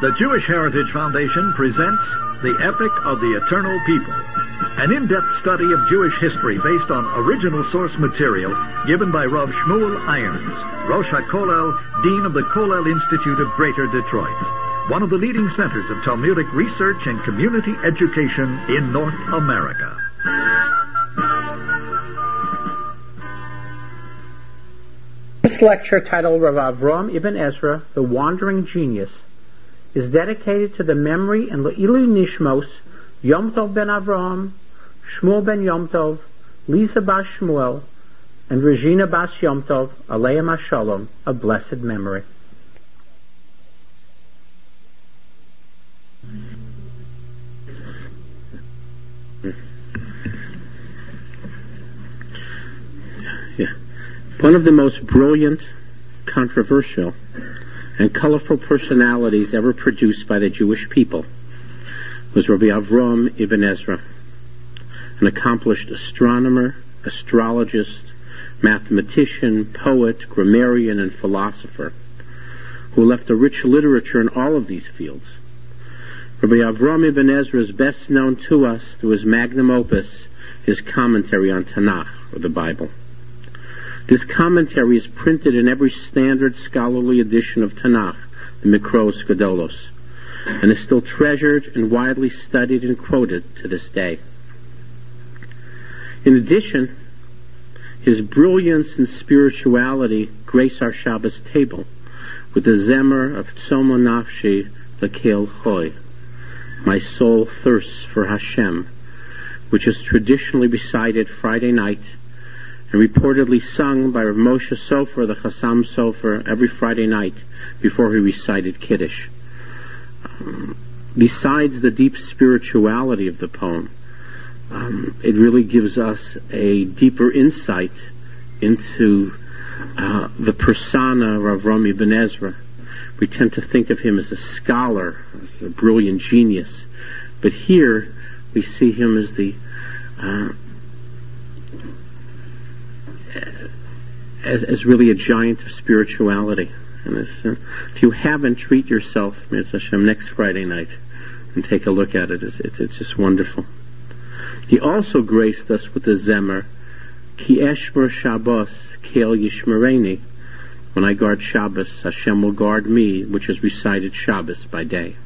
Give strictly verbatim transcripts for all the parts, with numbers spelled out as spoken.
The Jewish Heritage Foundation presents The Epic of the Eternal People, an in-depth study of Jewish history based on original source material given by Rav Shmuel Irons, Rosh HaKollel, Dean of the Kollel Institute of Greater Detroit, one of the leading centers of Talmudic research and community education in North America. This lecture, titled Rav Avram Ibn Ezra, The Wandering Genius, is dedicated to the memory and Le'ilu Nishmos, Yom Tov ben Avram, Shmuel ben Yom Tov, Lisa bas Shmuel, and Regina bas Yom Tov, Aleim HaShalom, of blessed memory. Yeah. One of the most brilliant, controversial, and colorful personalities ever produced by the Jewish people was Rabbi Avram Ibn Ezra, an accomplished astronomer, astrologist, mathematician, poet, grammarian, and philosopher, who left a rich literature in all of these fields. Rabbi Avram Ibn Ezra is best known to us through his magnum opus, his commentary on Tanakh, or the Bible. This commentary is printed in every standard scholarly edition of Tanakh, the Mikros Gedolos, and is still treasured and widely studied and quoted to this day. In addition, his brilliance and spirituality grace our Shabbos table with the Zemer of Tzomo Nafshi L'Kel Choy, My Soul Thirsts for Hashem, which is traditionally recited Friday night and reportedly sung by Rav Moshe Sofer, the Chassam Sofer, every Friday night before he recited Kiddush. Um, besides the deep spirituality of the poem, um, it really gives us a deeper insight into uh, the persona of Avram Ibn Ezra. We tend to think of him as a scholar, as a brilliant genius, but here we see him as the uh, As, as really a giant of spirituality. And uh, if you haven't, treat yourself, Mitzvah Hashem, next Friday night and take a look at it. It's, it's, it's just wonderful. He also graced us with the Zemer, Ki Eshmer Shabbos Kel Yishmereni. When I guard Shabbos, Hashem will guard me, which is recited Shabbos by day.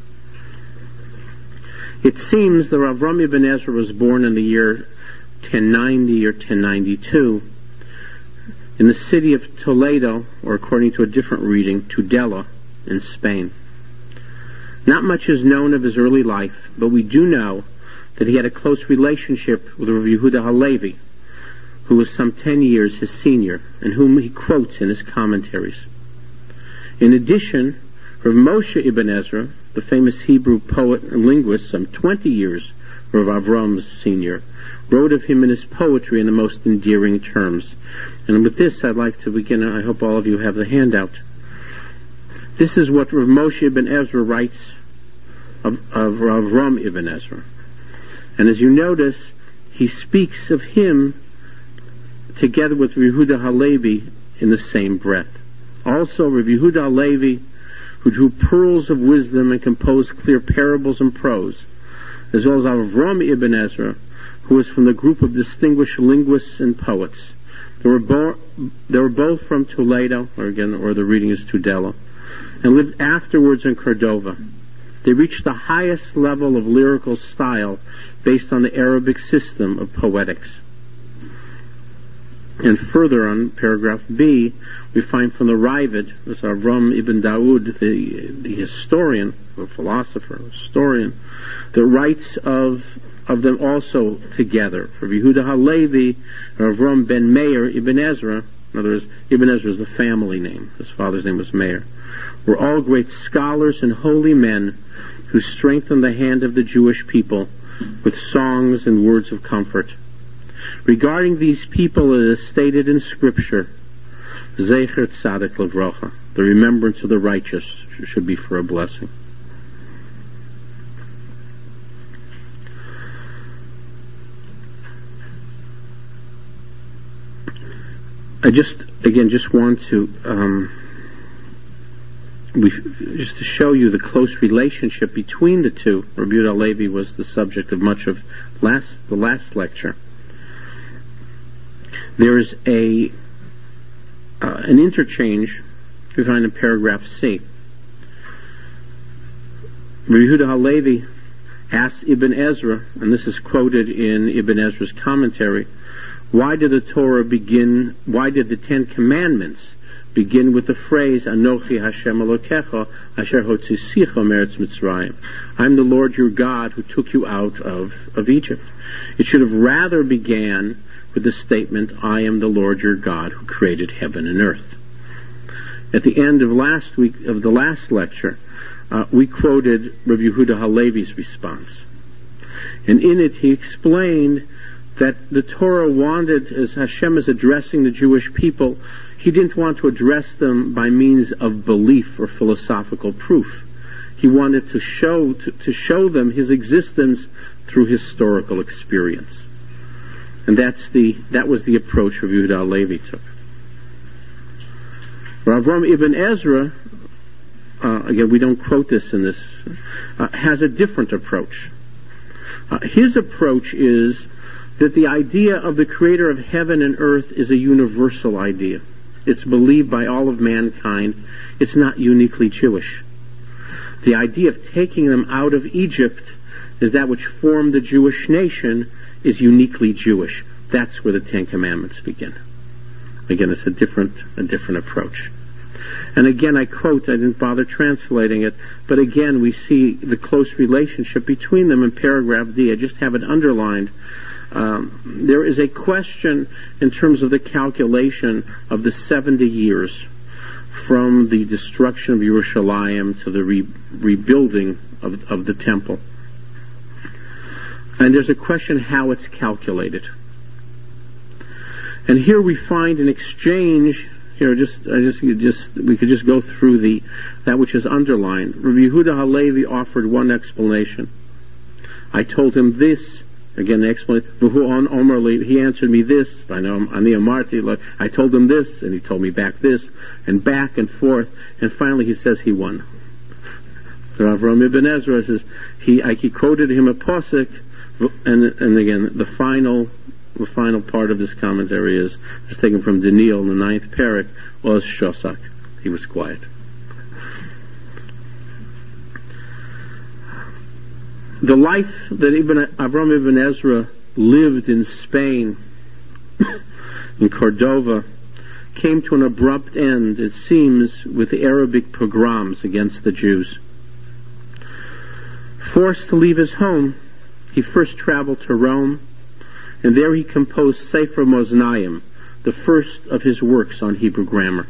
It seems that Avram Ibn Ezra was born in the year ten ninety or ten ninety-two, in the city of Toledo, or according to a different reading, Tudela, in Spain. Not much is known of his early life, but we do know that he had a close relationship with Rav Yehuda Halevi, who was some ten years his senior, and whom he quotes in his commentaries. In addition, Rav Moshe Ibn Ezra, the famous Hebrew poet and linguist, some twenty years Rav Avram's senior, wrote of him in his poetry in the most endearing terms. And with this, I'd like to begin. I hope all of you have the handout. This is what Rav Moshe Ibn Ezra writes of, of Rav Avram Ibn Ezra. And as you notice, he speaks of him together with Rav Yehuda Halevi in the same breath. Also, Rav Yehuda Halevi, who drew pearls of wisdom and composed clear parables and prose, as well as Avram Ibn Ezra, who was from the group of distinguished linguists and poets. They were, bo- they were both from Toledo, or again, or the reading is Tudela, and lived afterwards in Cordova. They reached the highest level of lyrical style based on the Arabic system of poetics. And further on paragraph B, we find from the Raavad, this Avram Ibn Daud, the, the historian, or philosopher, historian, that writes of of them also together. For Yehuda Halevi and Avram ben Meir Ibn Ezra, in other words, Ibn Ezra is the family name, his father's name was Meir, were all great scholars and holy men who strengthened the hand of the Jewish people with songs and words of comfort. Regarding these people, it is stated in Scripture, Zecher Tzadik Levracha, the remembrance of the righteous should be for a blessing. I just, again, just want to um, we, just to show you the close relationship between the two, Rabbi Yehuda Halevi was the subject of much of last the last lecture. There is a uh, an interchange we find in paragraph C. Rabbi Yehuda Halevi asks Ibn Ezra, and this is quoted in Ibn Ezra's commentary, why did the Torah begin, why did the Ten Commandments begin with the phrase, Anochi Hashem Elokecha, Asher Hotzisecha Meretz Mitzrayim? I'm the Lord your God who took you out of, of Egypt. It should have rather began with the statement, I am the Lord your God who created heaven and earth. At the end of last week, of the last lecture, Uh, we quoted Rabbi Yehuda Halevi's response. And in it he explained that the Torah wanted, as Hashem is addressing the Jewish people, he didn't want to address them by means of belief or philosophical proof. He wanted to show, to, to show them his existence through historical experience. And that's the, that was the approach Rabbi Yehuda Halevi took. Rav Avram Ibn Ezra, Uh, again, we don't quote this in this, uh, has a different approach. Uh, his approach is that the idea of the creator of heaven and earth is a universal idea. It's believed by all of mankind. It's not uniquely Jewish. The idea of taking them out of Egypt as that which formed the Jewish nation is uniquely Jewish. That's where the Ten Commandments begin. Again, it's a different, a different approach. And again, I quote, I didn't bother translating it, but again, we see the close relationship between them in paragraph D. I just have it underlined. Um, there is a question in terms of the calculation of the seventy years from the destruction of Yerushalayim to the re- rebuilding of, of the temple. And there's a question how it's calculated. And here we find an exchange. Here, just, I just, just, we could just go through the that which is underlined. Rabbi Yehuda Halevi offered one explanation. I told him this. Again, the explanation. He answered me this. I know Ani Amarti. I told him this, and he told me back this, and back and forth, and finally he says he won. Rav Avram Ibn Ezra says he. I, he quoted him a posuk, and and again the final. The final part of this commentary is, is taken from Daniel in the ninth parak, was Shosak. He was quiet. The life that Ibn, Avram Ibn Ezra lived in Spain, in Cordova, came to an abrupt end, it seems, with the Arabic pogroms against the Jews. Forced to leave his home, he first traveled to Rome, and there he composed Sefer Moznayim, the first of his works on Hebrew grammar.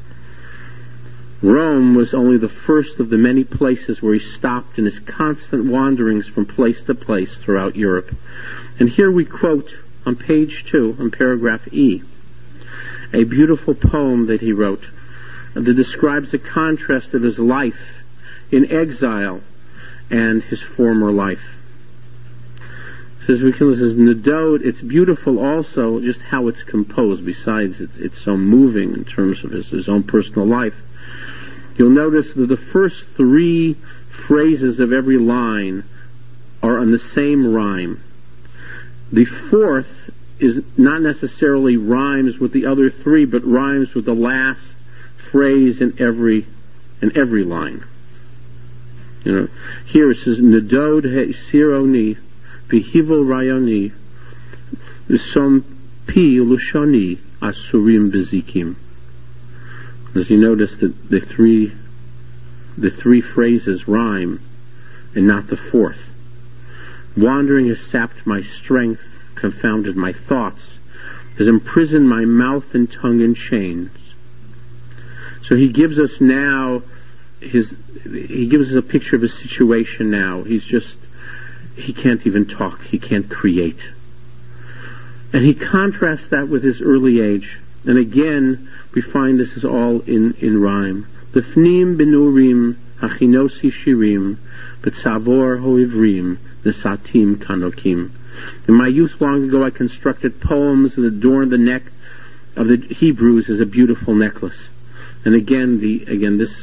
Rome was only the first of the many places where he stopped in his constant wanderings from place to place throughout Europe. And here we quote on page two, on paragraph E, a beautiful poem that he wrote that describes the contrast of his life in exile and his former life. Says we can listen to Nadod. It's beautiful also just how it's composed. Besides, it's it's so moving in terms of his, his own personal life. You'll notice that the first three phrases of every line are on the same rhyme. The fourth is not necessarily rhymes with the other three, but rhymes with the last phrase in every in every line. You know, here it says Nadod he sironi. Behivol rayoni, som pi lushoni asurim bezikim. As you notice that the three, the three phrases rhyme, and not the fourth. Wandering has sapped my strength, confounded my thoughts, has imprisoned my mouth and tongue in chains. So he gives us now his, he gives us a picture of his situation now. He's just. He can't even talk. He can't create. And he contrasts that with his early age. And again, we find this is all in, in rhyme. Lefnim benurim hachinosi shirim betzavor hoivrim nesatim kanokim. In my youth long ago I constructed poems that adorn the neck of the Hebrews as a beautiful necklace. And again, the again this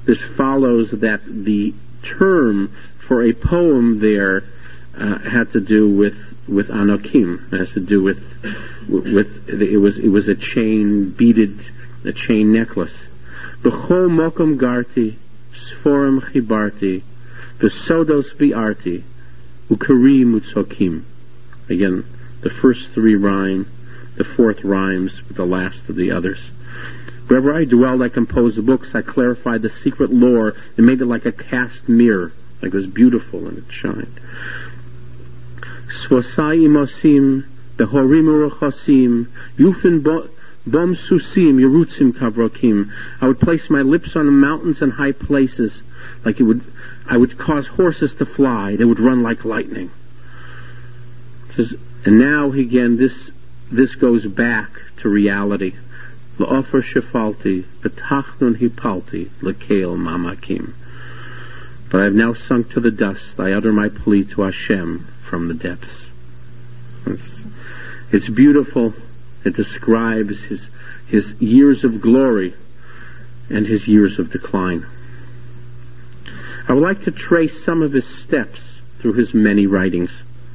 this follows that the term for a poem there uh, had to do with with Anokim. It has to do with with it was it was a chain beaded a chain necklace. B'chol mokom garti sforim chibarti v'sodos bi'arti ukari mutzokim. Again, the first three rhyme, the fourth rhymes with the last of the others. Wherever I dwelled, I composed books. I clarified the secret lore and made it like a cast mirror, like it was beautiful and it shined. Svosai imosim, behorim urochosim, yufin bom susim, yerutzim kavrokim. I would place my lips on mountains and high places, like it would. I would cause horses to fly. They would run like lightning. It says, and now again, this this goes back to reality. L'ofer shefalti, betachnun hipalti, lekeil mamakim. But I have now sunk to the dust. I utter my plea to Hashem from the depths. It's, it's beautiful. It describes his his years of glory and his years of decline. I would like to trace some of his steps through his many writings.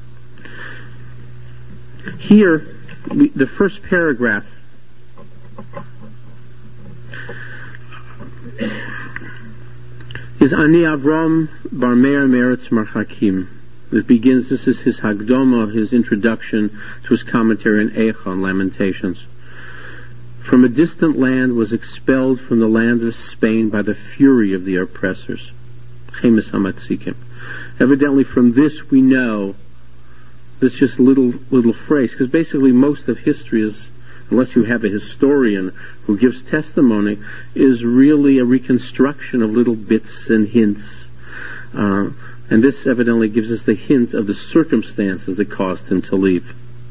Here, we, the first paragraph is Ani Avram Bar Meir Meretz Marchakim. It begins, this is his Hagdoma, his introduction to his commentary on Eicha, on Lamentations. From a distant land was expelled from the land of Spain by the fury of the oppressors. Chemis Hamatzikim. Evidently from this we know, this just little little phrase, because basically most of history is, unless you have a historian who gives testimony, is really a reconstruction of little bits and hints. Uh, and this evidently gives us the hint of the circumstances that caused him to leave.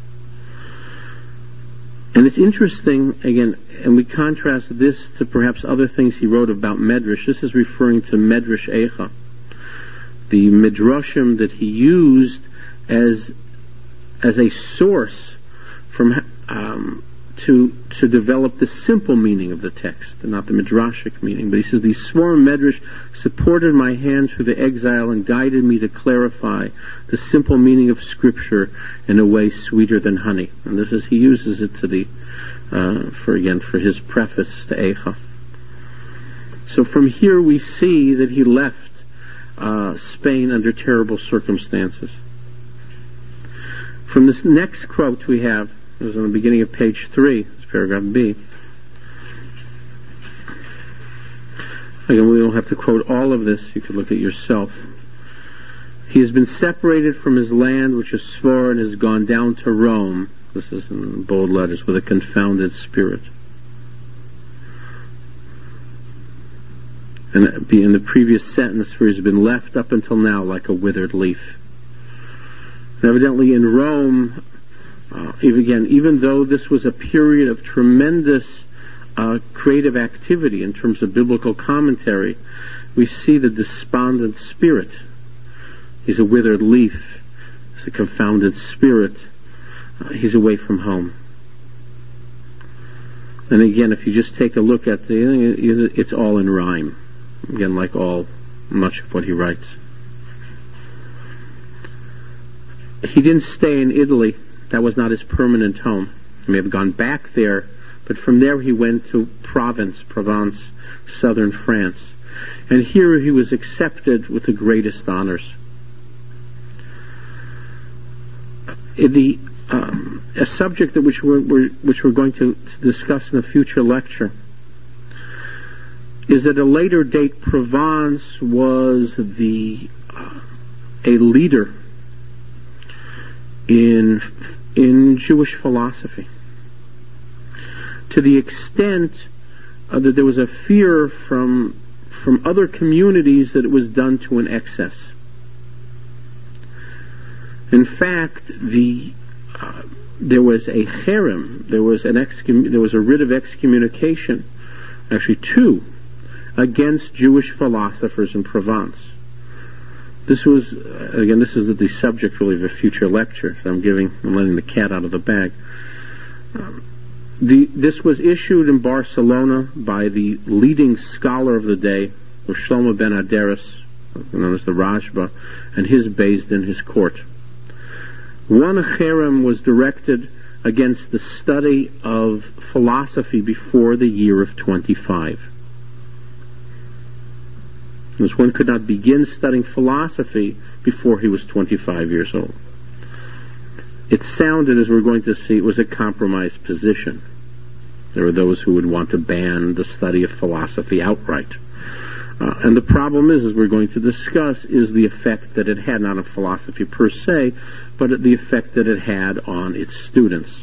And it's interesting, again, and we contrast this to perhaps other things he wrote about Medrash. This is referring to Medrash Eicha, the Midrashim that he used as as a source from um, to to develop the simple meaning of the text, and not the midrashic meaning. But he says, these Svarim Medrash supported my hand through the exile and guided me to clarify the simple meaning of Scripture in a way sweeter than honey. And this is, he uses it to the uh, for again for his preface to Eicha. So from here we see that he left uh, Spain under terrible circumstances. From this next quote we have, it was on the beginning of page three, it's paragraph B. Again, we don't have to quote all of this, you could look at yourself. He has been separated from his land, which is Sfor, and has gone down to Rome. This is in bold letters, with a confounded spirit. And in the previous sentence, where he's been left up until now like a withered leaf. And evidently in Rome, uh, again, even though this was a period of tremendous uh, creative activity in terms of biblical commentary, we see the despondent spirit. He's a withered leaf. He's a confounded spirit. Uh, he's away from home. And again, if you just take a look at the, it's all in rhyme. Again, like all, much of what he writes. He didn't stay in Italy. That was not his permanent home. He may have gone back there, but from there he went to Provence, Provence, southern France. And here he was accepted with the greatest honors. The um, a subject that which we're, we're which we're going to, to discuss in a future lecture is that at a later date Provence was the uh, a leader in in Jewish philosophy, to the extent uh, that there was a fear from from other communities that it was done to an excess. In fact, the uh, there was a cherem, there was an excom- there was a writ of excommunication, actually two, against Jewish philosophers in Provence. This was, uh, again, this is the subject really of a future lecture, so I'm giving, I'm letting the cat out of the bag. Um, the, this was issued in Barcelona by the leading scholar of the day, was Shlomo ben Aderes, known as the Rashba, and his Beis Din, his court. One cherem was directed against the study of philosophy before the year of twenty-five. As one could not begin studying philosophy before he was twenty-five years old. It sounded, as we're going to see, it was a compromised position. There were those who would want to ban the study of philosophy outright. Uh, and the problem is, as we're going to discuss, is the effect that it had, not on philosophy per se, but the effect that it had on its students.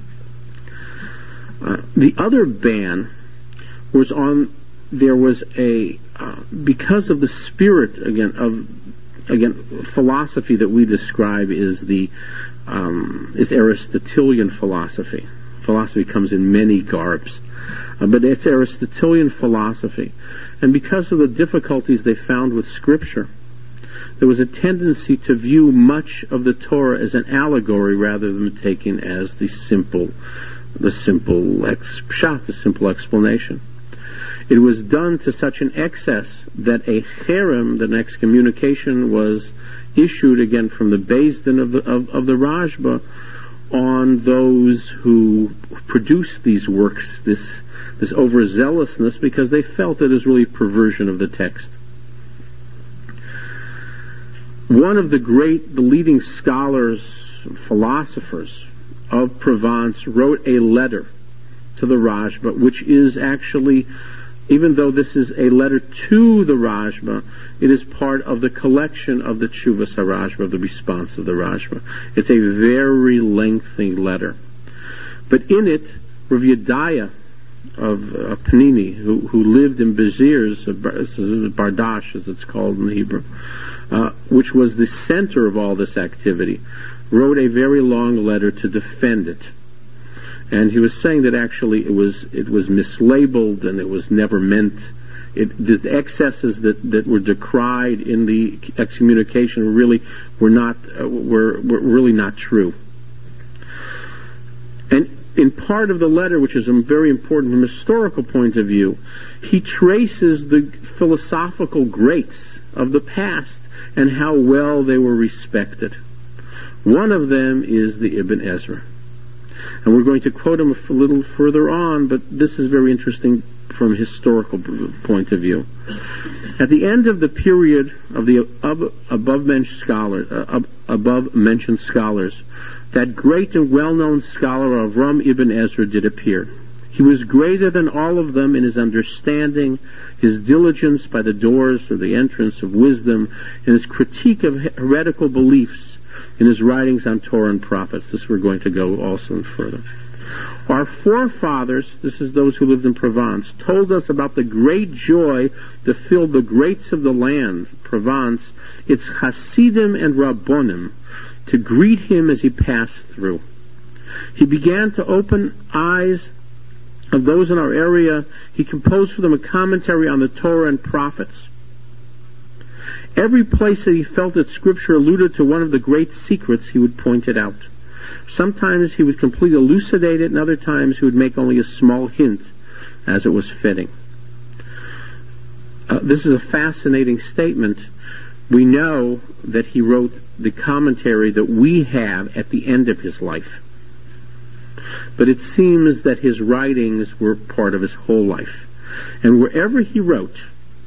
Uh, the other ban was on, there was a, uh, because of the spirit, again, of, again, philosophy that we describe is the, um, is Aristotelian philosophy. Philosophy comes in many garbs, uh, but it's Aristotelian philosophy. And because of the difficulties they found with Scripture, there was a tendency to view much of the Torah as an allegory rather than taken as the simple, the simple ex- pshat, the simple explanation. It was done to such an excess that a cherem, the excommunication, was issued again from the Beis Din of the, of, of the Rashba on those who produced these works, this this overzealousness, because they felt it is really perversion of the text. One of the great, the leading scholars, philosophers of Provence wrote a letter to the Rashba, which is actually, even though this is a letter to the Rashba, it is part of the collection of the Tshuvas HaRashba, of the response of the Rashba. It's a very lengthy letter. But in it, Rav Yedaya of uh, Panini, who, who lived in Beziers, uh, Bardash as it's called in the Hebrew, uh, which was the center of all this activity, wrote a very long letter to defend it. And he was saying that actually it was it was mislabeled and it was never meant. It, the excesses that, that were decried in the excommunication really were not uh, were were really not true. And in part of the letter, which is very important from a historical point of view, he traces the philosophical greats of the past and how well they were respected. One of them is the Ibn Ezra. And we're going to quote him a little further on, but this is very interesting from a historical point of view. At the end of the period of the above mentioned scholars, uh, above mentioned scholars, that great and well-known scholar Avram Ibn Ezra did appear. He was greater than all of them in his understanding, his diligence by the doors of the entrance of wisdom, and his critique of heretical beliefs in his writings on Torah and prophets. This we're going to go also further. Our forefathers, this is those who lived in Provence, told us about the great joy that filled the greats of the land, Provence, its Hasidim and Rabbonim, to greet him as he passed through. He began to open eyes of those in our area. He composed for them a commentary on the Torah and prophets. Every place that he felt that Scripture alluded to one of the great secrets, he would point it out. Sometimes he would completely elucidate it, and other times he would make only a small hint as it was fitting. Uh, this is a fascinating statement. We know that he wrote the commentary that we have at the end of his life. But it seems that his writings were part of his whole life. And wherever he wrote,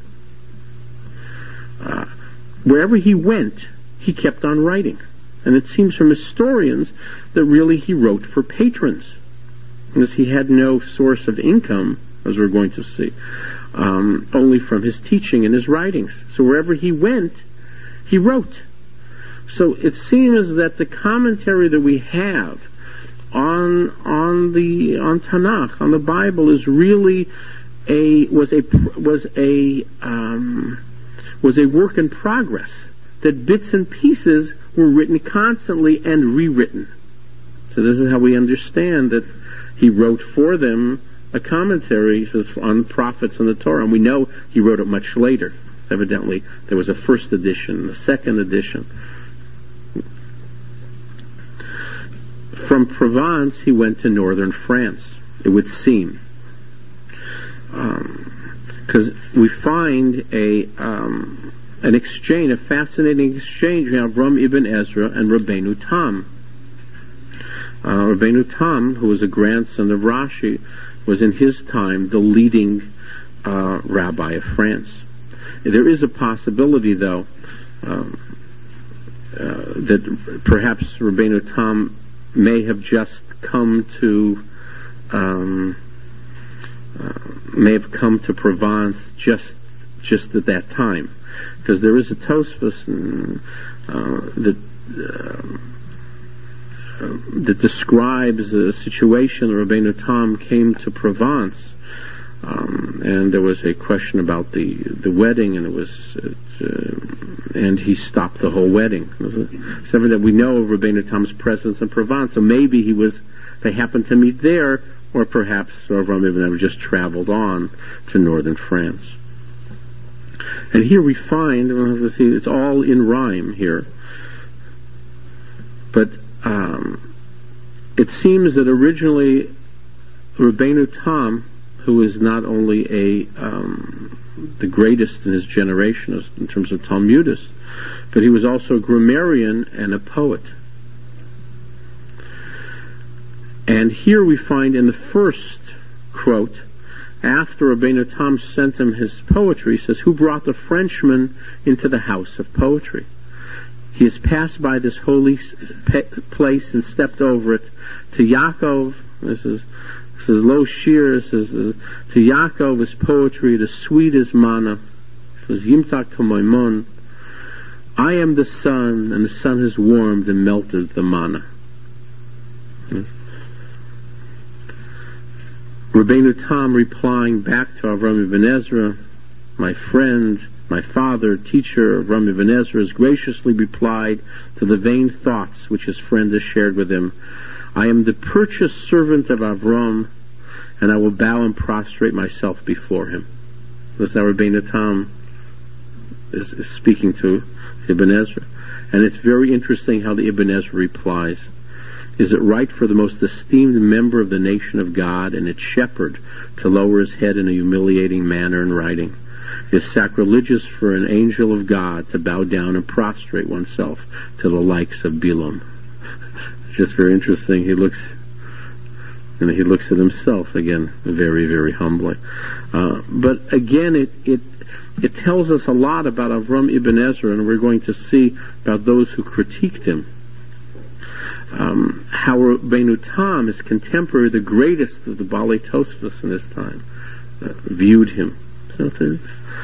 uh, wherever he went, he kept on writing. And it seems from historians that really he wrote for patrons, because he had no source of income, as we're going to see, um, only from his teaching and his writings. So wherever he went, he wrote. So it seems that the commentary that we have on on the on Tanakh, on the Bible, is really a was a was a um, was a work in progress. That bits and pieces were written constantly and rewritten. So this is how we understand that he wrote for them a commentary on prophets and the Torah. And we know he wrote it much later. Evidently, there was a first edition, a second edition. From Provence, he went to northern France, it would seem. Um, because we find a um, an exchange, a fascinating exchange between Avram ibn Ezra and Rabbeinu Tam. Uh, Rabbeinu Tam, who was a grandson of Rashi, was in his time the leading uh, rabbi of France. There is a possibility, though, um, uh, that perhaps Rabbeinu Tam may have just come to um, uh, may have come to Provence just just at that time, because there is a Tosfos uh, that. Uh, that describes a situation where Rabbeinu Tam came to Provence, um, and there was a question about the the wedding, and it was, it, uh, and he stopped the whole wedding. It's never that we know of Rabbeinu Tam's presence in Provence, so maybe he was, they happened to meet there, or perhaps Avram ibn Ezra just traveled on to northern France. And here we find, let's see, it's all in rhyme here, but Um, it seems that originally Rabbeinu Tam, who is not only a um, the greatest in his generation in terms of Talmudist, but he was also a grammarian and a poet. And here we find in the first quote, after Rabbeinu Tam sent him his poetry, he says, "Who brought the Frenchman into the house of poetry? He has passed by this holy place and stepped over it. To Yaakov," this is, this is Lo Shir, this is, uh, "to Yaakov is poetry, the sweet as manna. This is Yimtak Kamoimon. I am the sun, and the sun has warmed and melted the manna." Yes. Rabbeinu Tam replying back to Avram ibn Ezra, "My friend, my father, teacher, Avram ibn Ezra, has graciously replied to the vain thoughts which his friend has shared with him. I am the purchased servant of Avram, and I will bow and prostrate myself before him." That's how Rabbeinu Tam is, is speaking to Ibn Ezra. And it's very interesting how the Ibn Ezra replies. "Is it right for the most esteemed member of the nation of God and its shepherd to lower his head in a humiliating manner in writing? It is sacrilegious for an angel of God to bow down and prostrate oneself to the likes of Bilam." It's just very interesting. He looks, and he looks at himself again, very, very humbly. Uh, but again, it it it tells us a lot about Avram ibn Ezra, and we're going to see about those who critiqued him. Um, how Rabbeinu Tam, his contemporary, the greatest of the Balei Tosfos in his time, uh, viewed him. So it's,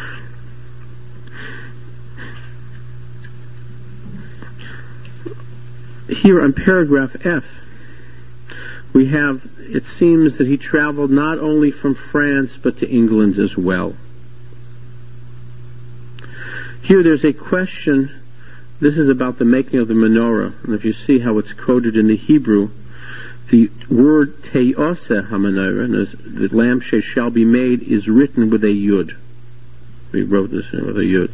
here on paragraph F, we have, it seems that he traveled not only from France but to England as well. Here there's a question, this is about the making of the menorah, and if you see how it's quoted in the Hebrew, the word Te'oseh HaMenorah, the lampshade shall be made, is written with a yud. We wrote this in with a yud.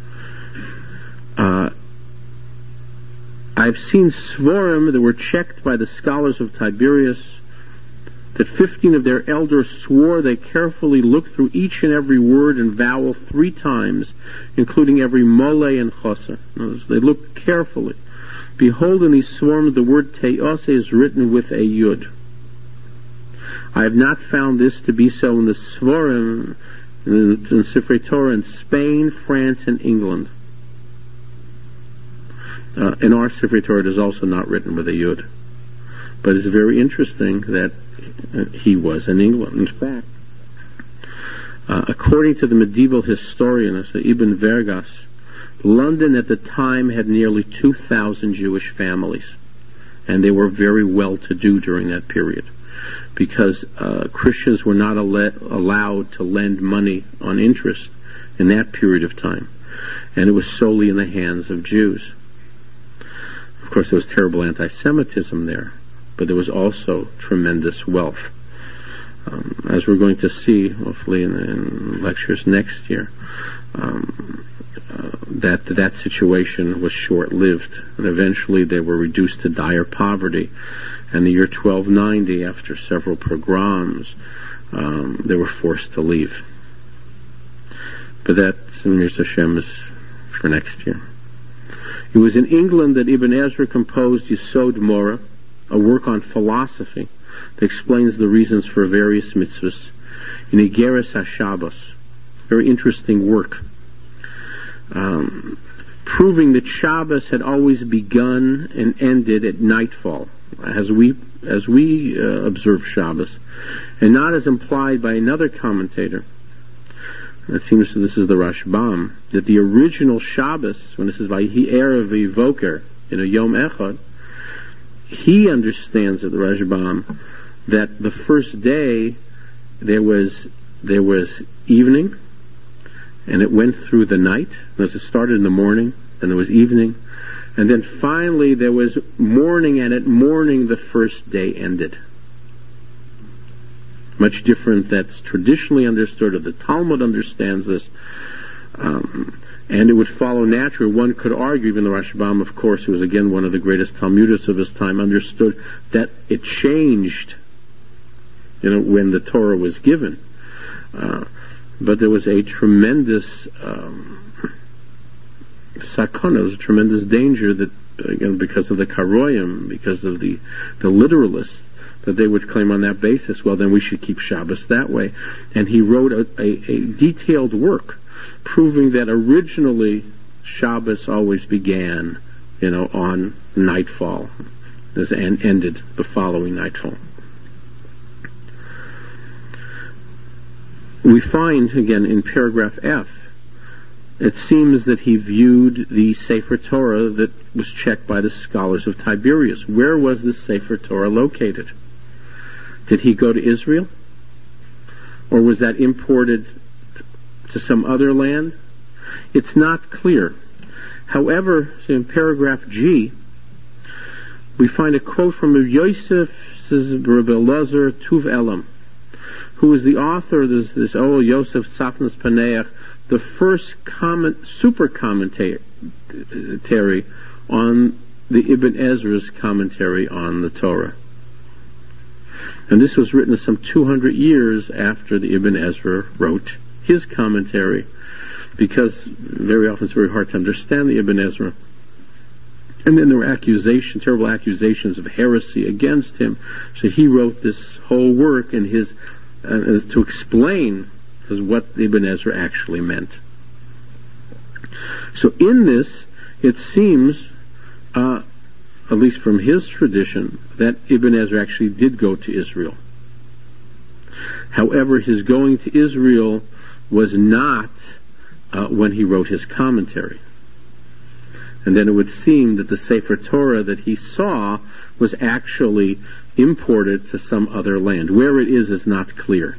Uh, I've seen Svorim that were checked by the scholars of Tiberias, that fifteen of their elders swore they carefully looked through each and every word and vowel three times, including every mole and chosa. They looked carefully. Behold, in these Svorim, the word Te'oseh is written with a yud. I have not found this to be so in the Svorim, in, in Sifrei Torah in Spain, France, and England. Uh, in our Sifrei Torah, it is also not written with a yud. But it's very interesting that uh, he was in England. In fact, uh, according to the medieval historian uh, Ibn Vergas, London at the time had nearly two thousand Jewish families, and they were very well-to-do during that period, because uh, Christians were not al- allowed to lend money on interest in that period of time, and it was solely in the hands of Jews. Of course, there was terrible anti-Semitism there, but there was also tremendous wealth. Um, as we're going to see, hopefully in, in lectures next year, um, uh, that that situation was short-lived, and eventually they were reduced to dire poverty. And the year twelve ninety, after several pogroms, um, they were forced to leave. But that, Mirz Hashem, is for next year. It was in England that Ibn Ezra composed Yesod Mora, a work on philosophy that explains the reasons for various mitzvahs, in Igeres HaShabbos, very interesting work, um, proving that Shabbos had always begun and ended at nightfall, as we as we uh, observe Shabbos, and not as implied by another commentator. It seems this is the Rashbam, that the original Shabbos, when it says Vayhi Erev V'Voker, in a Yom Echad, he understands at the Rashbam that the first day there was there was evening, and it went through the night. As it started in the morning, and there was evening, and then finally there was morning, and at morning the first day ended. Much different that's traditionally understood, or the Talmud understands this, um, and it would follow naturally. One could argue, even the Rashbam, of course, who was again one of the greatest Talmudists of his time, understood that it changed, you know, when the Torah was given. Uh, but there was a tremendous um, sakana, there was a tremendous danger that, again, because of the karoyim, because of the the literalists, that they would claim on that basis, well, then we should keep Shabbos that way. And he wrote a, a, a detailed work proving that originally Shabbos always began, you know, on nightfall, and ended the following nightfall. We find, again, in paragraph F, it seems that he viewed the Sefer Torah that was checked by the scholars of Tiberias. Where was this Sefer Torah located? Did he go to Israel? Or was that imported to some other land? It's not clear. However, in paragraph G, we find a quote from Rabbi Yosef Rabbi Elazar Tuv Elam, who is the author of this, this Oh Yosef Tzafnas Paneach, the first comment, super commentary on the Ibn Ezra's commentary on the Torah. And this was written some two hundred years after the Ibn Ezra wrote his commentary, because very often it's very hard to understand the Ibn Ezra. And then there were accusations, terrible accusations of heresy against him. So he wrote this whole work in his, uh, as to explain as what Ibn Ezra actually meant. So in this, it seems, uh, at least from his tradition, that Ibn Ezra actually did go to Israel. However, his going to Israel was not uh, when he wrote his commentary. And then it would seem that the Sefer Torah that he saw was actually imported to some other land. Where it is is not clear.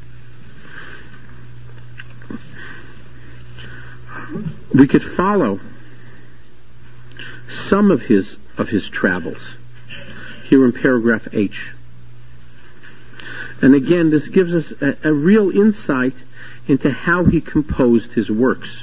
We could follow some of his of his travels here in paragraph H. And again, this gives us a, a real insight into how he composed his works.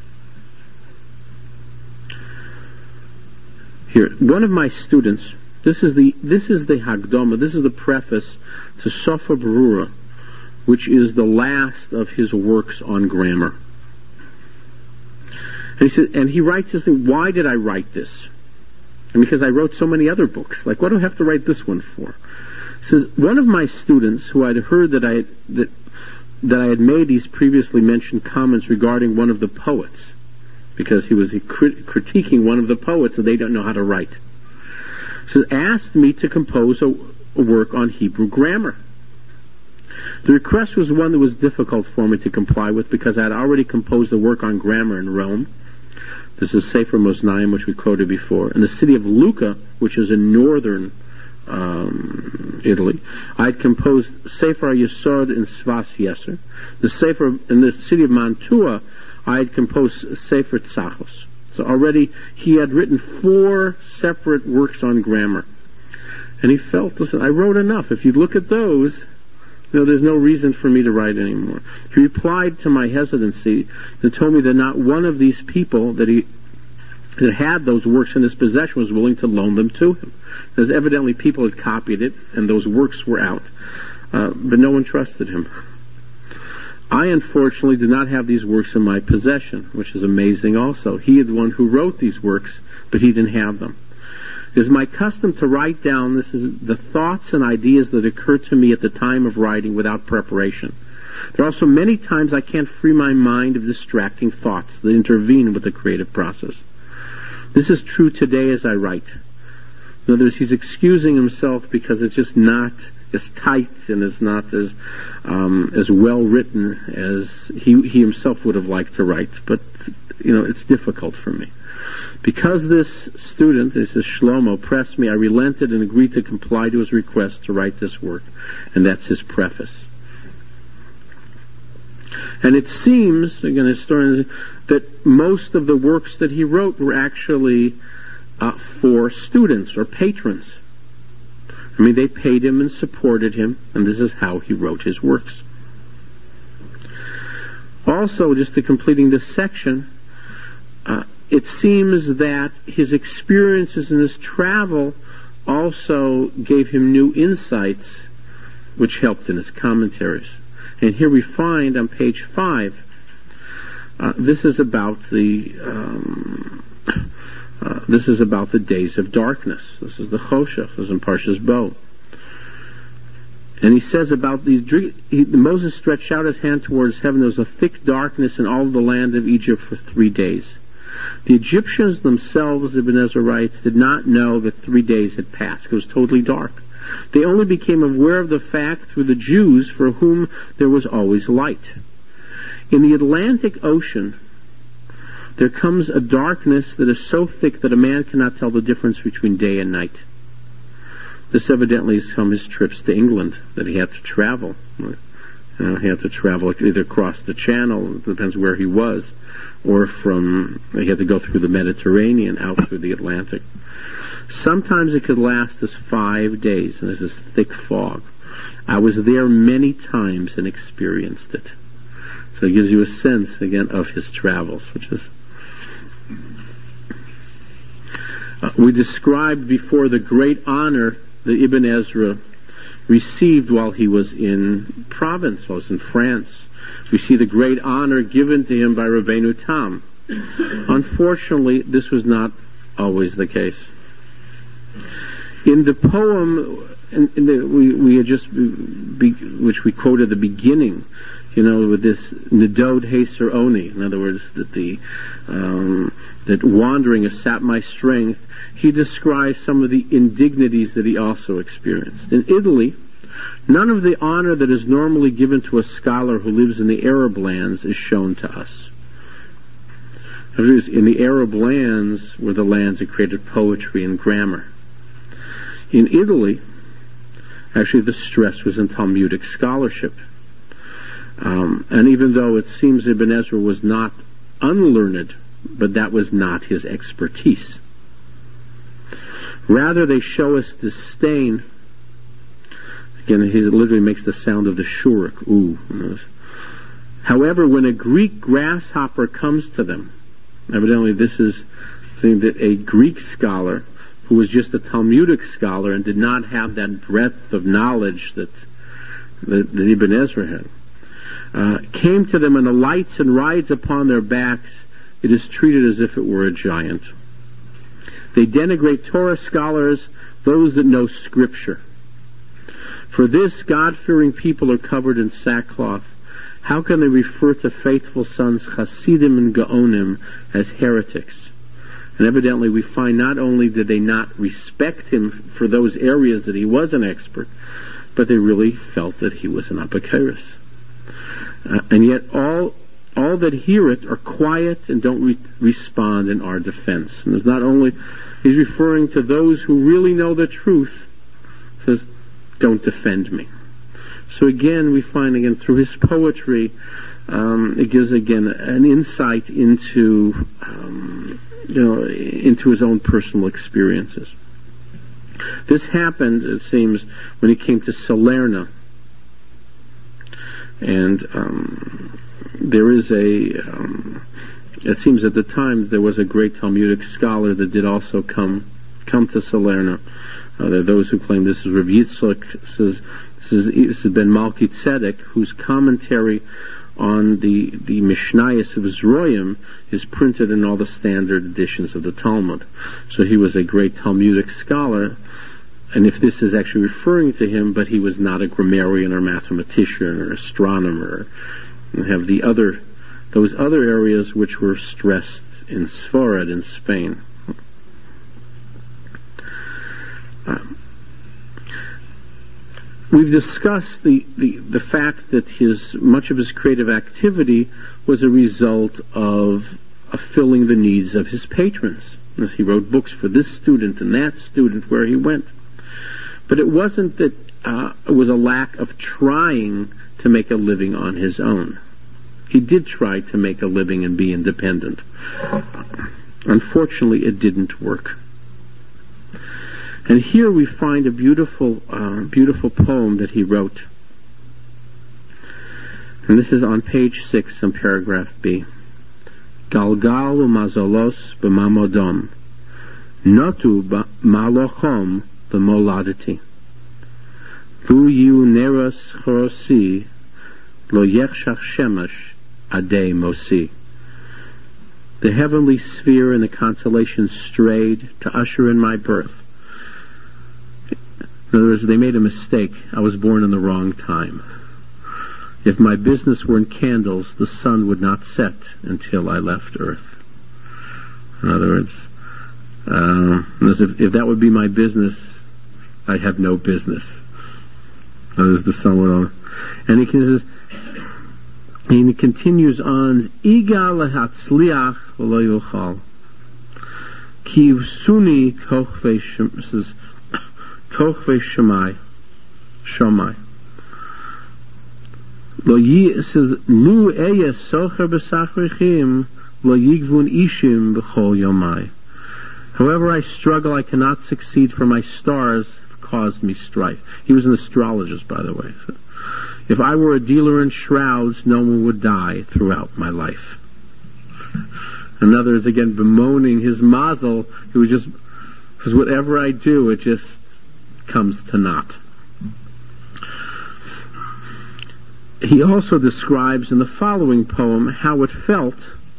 Here, one of my students, this is the this is the Hagdama, this is the preface to Sofa Berura, which is the last of his works on grammar. And he said, and he writes this thing, why did I write this? And because I wrote so many other books, like what do I have to write this one for? He says, one of my students who I'd heard that I had, that that I had made these previously mentioned comments regarding one of the poets, because he was crit- critiquing one of the poets and they don't know how to write. So asked me to compose a, a work on Hebrew grammar. The request was one that was difficult for me to comply with because I had already composed a work on grammar in Rome. This is Sefer Mosnaim, which we quoted before. In the city of Lucca, which is in northern um, Italy, I had composed Sefer Yesod in Svas Yeser. The Sefer in the city of Mantua, I had composed Sefer Tzachos. So already he had written four separate works on grammar. And he felt, listen, I wrote enough. If you look at those, you know, there's no reason for me to write anymore. He replied to my hesitancy and told me that not one of these people that he that had those works in his possession was willing to loan them to him. Because evidently people had copied it and those works were out. Uh, but no one trusted him. I, unfortunately, do not have these works in my possession, which is amazing also. He is the one who wrote these works, but he didn't have them. It is my custom to write down this is the thoughts and ideas that occur to me at the time of writing without preparation. There are also many times I can't free my mind of distracting thoughts that intervene with the creative process. This is true today as I write. In other words, he's excusing himself because it's just not as tight and it's not as um, as well written as he, he himself would have liked to write. But, you know, it's difficult for me. Because this student, this is Shlomo, pressed me, I relented and agreed to comply to his request to write this work. And that's his preface. And it seems, again, historians, that most of the works that he wrote were actually uh, for students or patrons. I mean, they paid him and supported him, and this is how he wrote his works. Also, just to completing this section, uh, it seems that his experiences in his travel also gave him new insights, which helped in his commentaries. And here we find on page five, uh, this is about the um, uh, this is about the days of darkness. This is the Choshech, this is in Parshas Bo. And he says about the he, Moses stretched out his hand towards heaven. There was a thick darkness in all of the land of Egypt for three days. The Egyptians themselves, Ibn Ezra writes, did not know that three days had passed. It was totally dark. They only became aware of the fact through the Jews for whom there was always light. In the Atlantic Ocean, there comes a darkness that is so thick that a man cannot tell the difference between day and night. This evidently is from his trips to England, that he had to travel. You know, he had to travel either across the Channel, it depends where he was, or from, he had to go through the Mediterranean out through the Atlantic. Sometimes it could last as five days, and there's this thick fog. I was there many times and experienced it. So it gives you a sense, again, of his travels, which is... Uh, we described before the great honor that Ibn Ezra received while he was in Provence, while he was in France. We see the great honor given to him by Rabbeinu Tam. Unfortunately, this was not always the case. In the poem, in, in the, we, we had just, be, which we quoted at the beginning, you know, with this Nedod Heser Oni, in other words, that the um, that wandering has sapped my strength. He describes some of the indignities that he also experienced. In Italy, none of the honor that is normally given to a scholar who lives in the Arab lands is shown to us. In the Arab lands were the lands that created poetry and grammar. In Italy, actually the stress was in Talmudic scholarship. Um, and even though it seems Ibn Ezra was not unlearned, but that was not his expertise. Rather, they show us disdain. Again, he literally makes the sound of the shuruk, ooh. However, when a Greek grasshopper comes to them, evidently this is saying that a Greek scholar who was just a Talmudic scholar and did not have that breadth of knowledge that, that, that Ibn Ezra had, uh, came to them and alights and rides upon their backs, it is treated as if it were a giant. They denigrate Torah scholars, those that know Scripture. For this, God-fearing people are covered in sackcloth. How can they refer to faithful sons, Hasidim and Gaonim, as heretics? And evidently we find not only did they not respect him for those areas that he was an expert, but they really felt that he was an apokeros. Uh, and yet all all that hear it are quiet and don't re- respond in our defense. And it's not only, he's referring to those who really know the truth, says, don't defend me. So again, we find again through his poetry, um, it gives again an insight into, um, you know, into his own personal experiences. This happened, it seems, when he came to Salerno, and um, there is a. Um, it seems at the time there was a great Talmudic scholar that did also come come to Salerno. Uh, there are those who claim this is Rav Yitzchak, this is, this is, this is Ben Malki Tzedek, whose commentary on the, the Mishnayos of Zroyim is printed in all the standard editions of the Talmud. So he was a great Talmudic scholar, and if this is actually referring to him, but he was not a grammarian or mathematician or astronomer, and have the other, those other areas which were stressed in Sfarad in Spain. Um, We've discussed the, the, the fact that his much of his creative activity was a result of, of filling the needs of his patrons, as he wrote books for this student and that student where he went. But it wasn't that uh, it was a lack of trying to make a living on his own. He did try to make a living and be independent. Unfortunately, it didn't work. And here we find a beautiful, uh, beautiful poem that he wrote. And this is on page six in paragraph B. Galgal u'mazolos b'mamodom, notu malochom b'moladati. Vu yu neros chorosi, lo yechshach shemesh adei mosi. The heavenly sphere and the constellations strayed to usher in my birth. In other words, they made a mistake. I was born in the wrong time. If my business were in candles, the sun would not set until I left Earth. In other words, uh, if, if that would be my business, I'd have no business. In other words, the sun would on. And he says, and he continues on, Iga lehatzliach v'lo yochal. Ki usuni kochvei shem, says, Kochvei Shemai, Shomai. Lo yi says Lu eya socher b'sachrichim lo yigvun ishim b'chol yomai. However I struggle, I cannot succeed, for my stars have caused me strife. He was an astrologist, by the way. So, if I were a dealer in shrouds, no one would die throughout my life. Another is again bemoaning his mazel. He was just, because whatever I do, it just comes to naught. He also describes in the following poem how it felt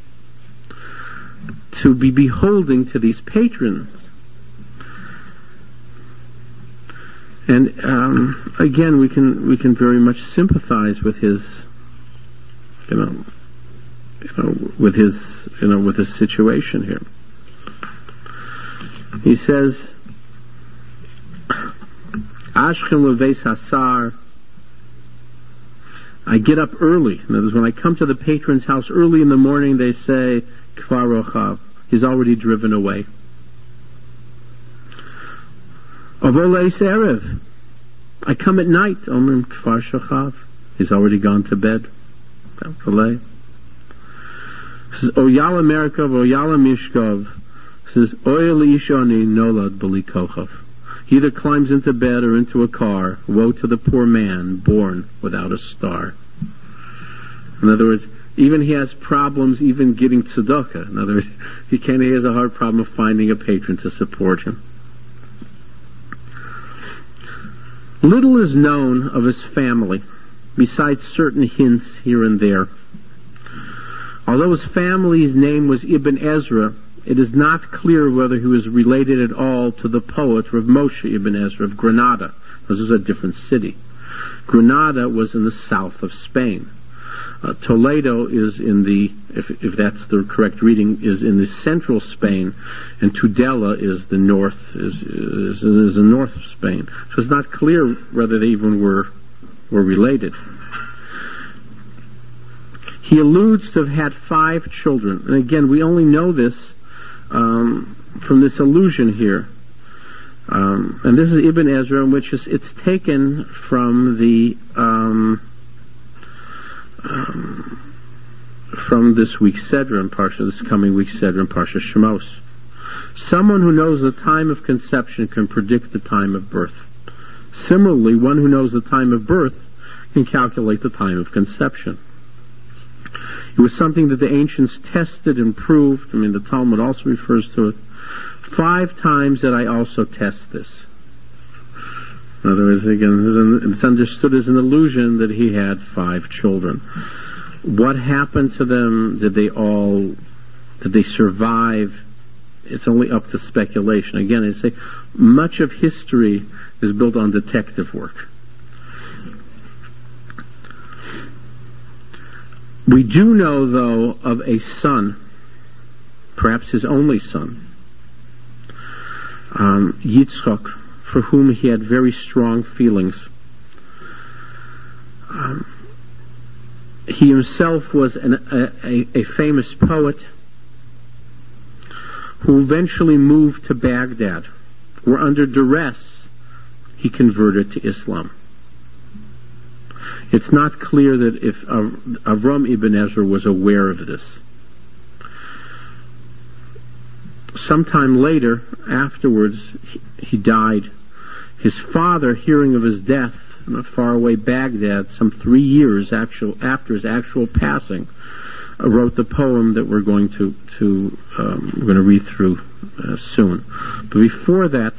to be beholding to these patrons. And um, again, we can we can very much sympathize with his, you know, you know, with his, you know, with his situation here. He says, Ashchem leveis hasar. I get up early. In other words, when I come to the patron's house early in the morning, they say, Kfar rochav. He's already driven away. Avoleis erev. I come at night. Omrim Kfar shochav. He's already gone to bed. Says, Oyala merkav, Oyala mishkov. Says, Oyala ishoni nolad b'li kochav. He either climbs into bed or into a car. Woe to the poor man born without a star. In other words, even he has problems even getting tzedakah. In other words, he can he has a hard problem of finding a patron to support him. Little is known of his family, besides certain hints here and there. Although his family's name was Ibn Ezra, it is not clear whether he was related at all to the poet Rav Moshe Ibn Ezra of Granada. This was a different city. Granada was in the south of Spain. Uh, Toledo is in the, if, if that's the correct reading, is in the central Spain, and Tudela is the north, is, is, is the north of Spain. So it's not clear whether they even were were related. He alludes to have had five children, and again, we only know this um, from this allusion here. Um, and this is Ibn Ezra, in which is, it's taken from the um, um, from this week's Sedra in Parsha, this coming week's Sedra in Parsha Shemos. Someone who knows the time of conception can predict the time of birth. Similarly, one who knows the time of birth can calculate the time of conception. It was something that the ancients tested and proved. I mean, the Talmud also refers to it. Five times that I also test this. In other words, again, it's understood as an illusion that he had five children. what happened to them? Did they all, did they survive? It's only up to speculation. Again, I say much of history is built on detective work. We do know, though, of a son, perhaps his only son, um, Yitzchak, for whom he had very strong feelings. Um, he himself was an, a, a, a famous poet who eventually moved to Baghdad, where under duress he converted to Islam. It's not clear that if Avram ibn Ezra was aware of this. Sometime later, afterwards, he, he died. His father, hearing of his death in a faraway Baghdad, some three years actual, after his actual passing, uh, wrote the poem that we're going to, to um, we're going to read through uh, soon. But before that,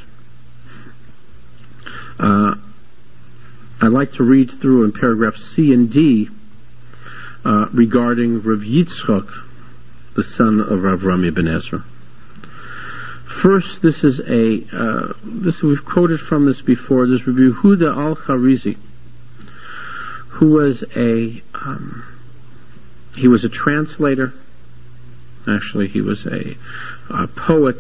uh, I'd like to read through in paragraphs C and D uh, regarding Rav Yitzchak, the son of Avram ibn Ezra. First, this is a uh, this we've quoted from this before. This Rabbi Yehuda al-Kharizi, who was a um, he was a translator. Actually, he was a, a poet.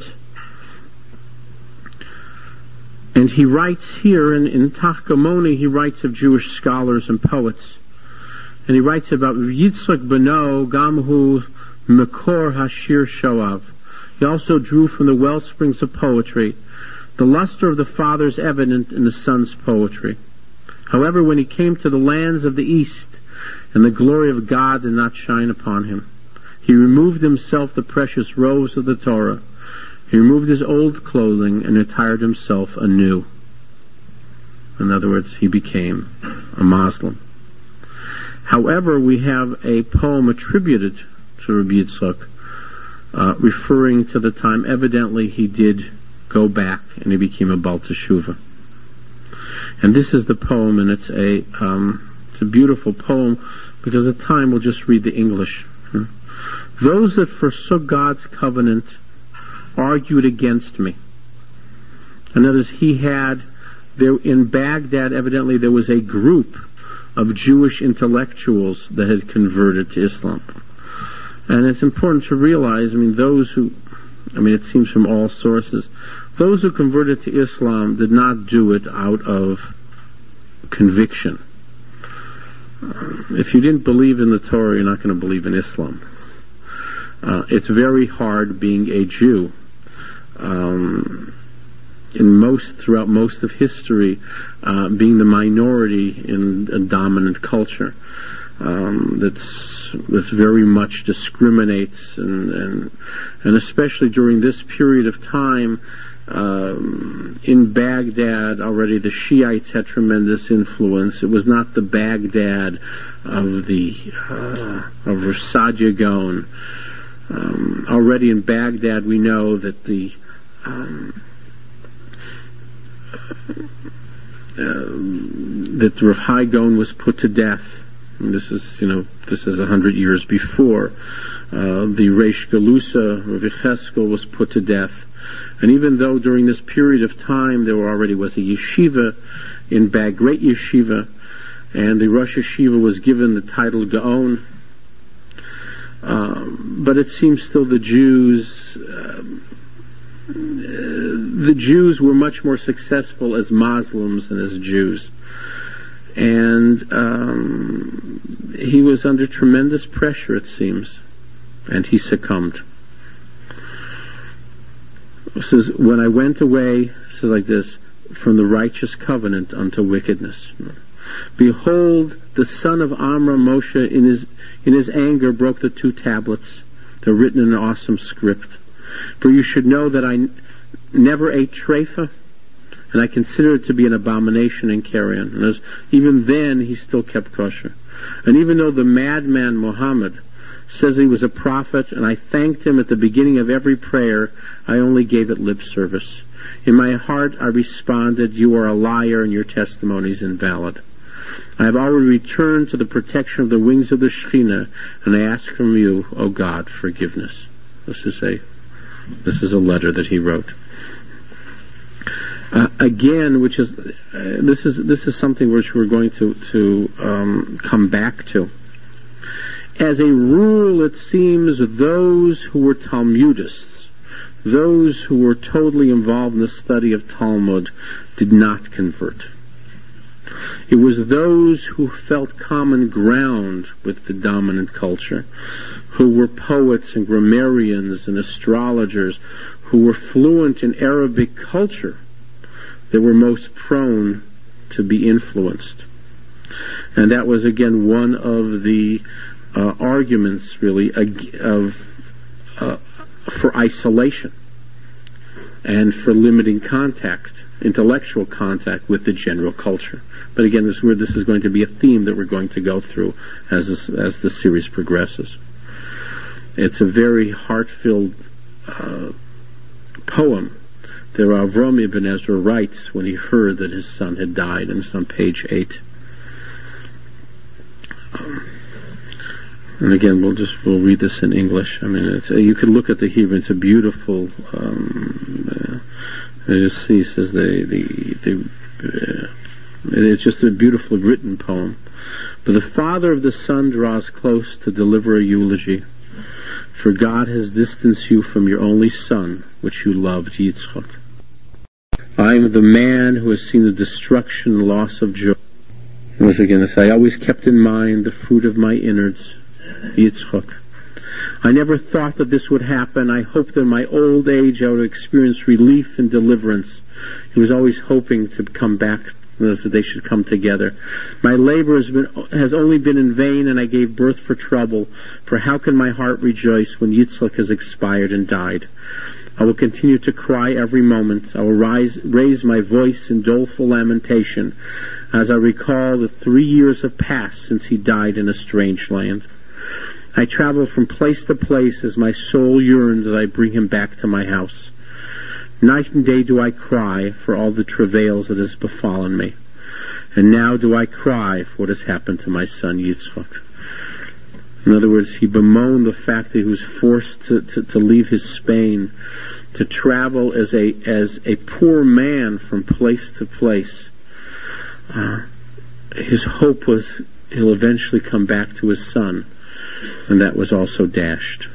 And he writes here in, in Tachkamoni, he writes of Jewish scholars and poets. And he writes about Yitzchak Beno Gamhu Mekor Hashir Shoav. He also drew from the well springs of poetry. The luster of the father's evident in the son's poetry. However, when he came to the lands of the east, and the glory of God did not shine upon him, he removed himself the precious robes of the Torah. He removed his old clothing and attired himself anew. In other words, he became a Muslim. However, we have a poem attributed to Rabbi Yitzchak, uh, referring to the time evidently he did go back and he became a Baal Teshuvah. And this is the poem, and it's a um, it's a beautiful poem because at the time we'll just read the English. Those that forsook God's covenant argued against me. In other words, he had, there in Baghdad, evidently there was a group of Jewish intellectuals that had converted to Islam. And it's important to realize, I mean, those who, I mean, it seems from all sources, those who converted to Islam did not do it out of conviction. If you didn't believe in the Torah, you're not going to believe in Islam. Uh, it's very hard being a Jew. Um, in most, throughout most of history, uh, being the minority in a dominant culture, um, that's that's very much discriminates, and and and especially during this period of time, um, in Baghdad already the Shiites had tremendous influence. It was not the Baghdad of the uh, of Sadia Gaon. Um, already in Baghdad, we know that the um, uh, that Rav Hai Gaon was put to death. And this is, you know, this is a hundred years before. Uh, the Reish Galusa, Rav Yecheskel, was put to death. And even though during this period of time there already was a yeshiva in Bag, great yeshiva, and the Rosh Yeshiva was given the title Gaon, um, but it seems still the Jews, um, uh, the Jews were much more successful as Muslims than as Jews. And um, he was under tremendous pressure, it seems, and he succumbed. It says, when I went away, it says like this, from the righteous covenant unto wickedness. Behold, the son of Amram, Moshe, in his in his anger broke the two tablets. They're written in an awesome script. For you should know that I n- never ate treifa, and I consider it to be an abomination in carrion. And as, even then, he still kept kosher. And even though the madman Muhammad says he was a prophet, and I thanked him at the beginning of every prayer, I only gave it lip service. In my heart, I responded, you are a liar and your testimony is invalid. I have already returned to the protection of the wings of the Shekhinah, and I ask from you, O God, forgiveness. This is a, this is a letter that he wrote. Uh, again, which is, uh, this is, this is something which we're going to, to, um, come back to. As a rule, it seems those who were Talmudists, those who were totally involved in the study of Talmud, did not convert. It was those who felt common ground with the dominant culture, who were poets and grammarians and astrologers, who were fluent in Arabic culture, that were most prone to be influenced. And that was again one of the uh, arguments really of uh, for isolation and for limiting contact, intellectual contact with the general culture. But again, this is where this is going to be a theme that we're going to go through as this, as the series progresses. It's a very heart-filled uh, poem that Avram Ibn Ezra writes when he heard that his son had died, and it's on page eight. Um, and again, we'll just we'll read this in English. I mean, it's, uh, you can look at the Hebrew; it's a beautiful. Um, uh, you see, it says the the the. Uh, it's just a beautiful written poem. But the father of the son draws close to deliver a eulogy. For God has distanced you from your only son, which you loved, Yitzchak. I am the man who has seen the destruction and loss of joy. Once again, this, I always kept in mind the fruit of my innards, Yitzchak. I never thought that this would happen. I hoped that in my old age I would experience relief and deliverance. He was always hoping to come back, that they should come together. My labor has been has only been in vain, and I gave birth for trouble. For how can my heart rejoice when Yitzchak has expired and died? I will continue to cry every moment. I will rise, raise my voice in doleful lamentation as I recall the three years have passed since he died in a strange land. I travel from place to place as my soul yearns that I bring him back to my house. Night and day do I cry for all the travails that has befallen me. And now do I cry for what has happened to my son Yitzchak. In other words, he bemoaned the fact that he was forced to, to, to leave his Spain, to travel as a as a poor man from place to place. Uh, his hope was he'll eventually come back to his son, and that was also dashed.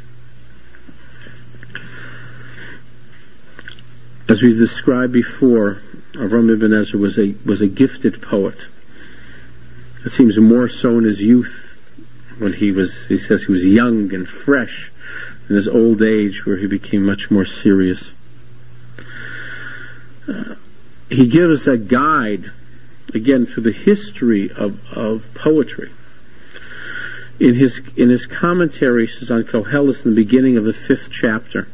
As we described before, Avram Ibn Ezra was a was a gifted poet. It seems more so in his youth, when he was, he says he was young and fresh, in his old age where he became much more serious. Uh, he gives us a guide, again, through the history of, of poetry. In his in his commentary, he says on Koheles in the beginning of the fifth chapter,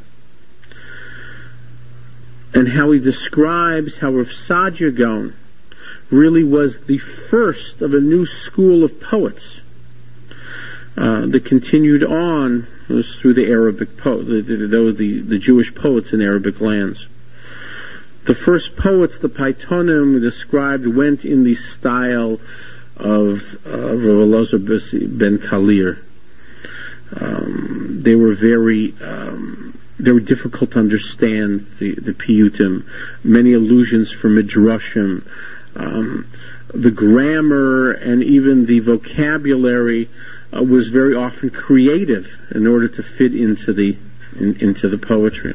and how he describes how Rav Saadia Gaon really was the first of a new school of poets uh, that continued on was through the Arabic po- the, the, the, the Jewish poets in Arabic lands. The first poets, the Paitonim described, went in the style of uh, Rav Elazar ben Kalir. Um, they were very um, very difficult to understand, the, the piyutim, many allusions from midrashim, um, the grammar and even the vocabulary uh, was very often creative in order to fit into the in, into the poetry.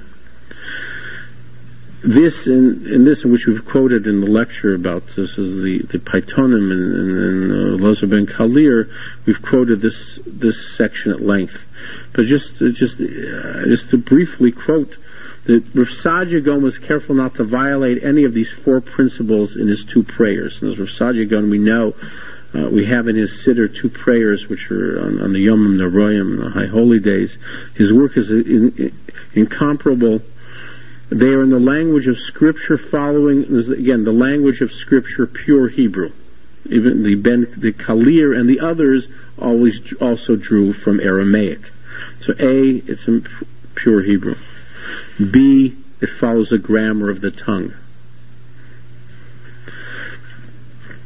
This in, in this, in which we've quoted in the lecture about this, is the the Paitonim and, and, and uh, Elazar ben Kalir. We've quoted this this section at length, but just uh, just uh, just to briefly quote that Rav Saadia Gaon was careful not to violate any of these four principles in his two prayers. And as Rav Saadia Gaon, we know uh, we have in his siddur two prayers which are on, on the Yom Noroyim, the High Holy Days. His work is in, in, incomparable. They are in the language of Scripture, following, again, the language of Scripture, pure Hebrew. Even the Ben, the Kalir and the others always also drew from Aramaic. So A, it's in pure Hebrew. B, it follows the grammar of the tongue.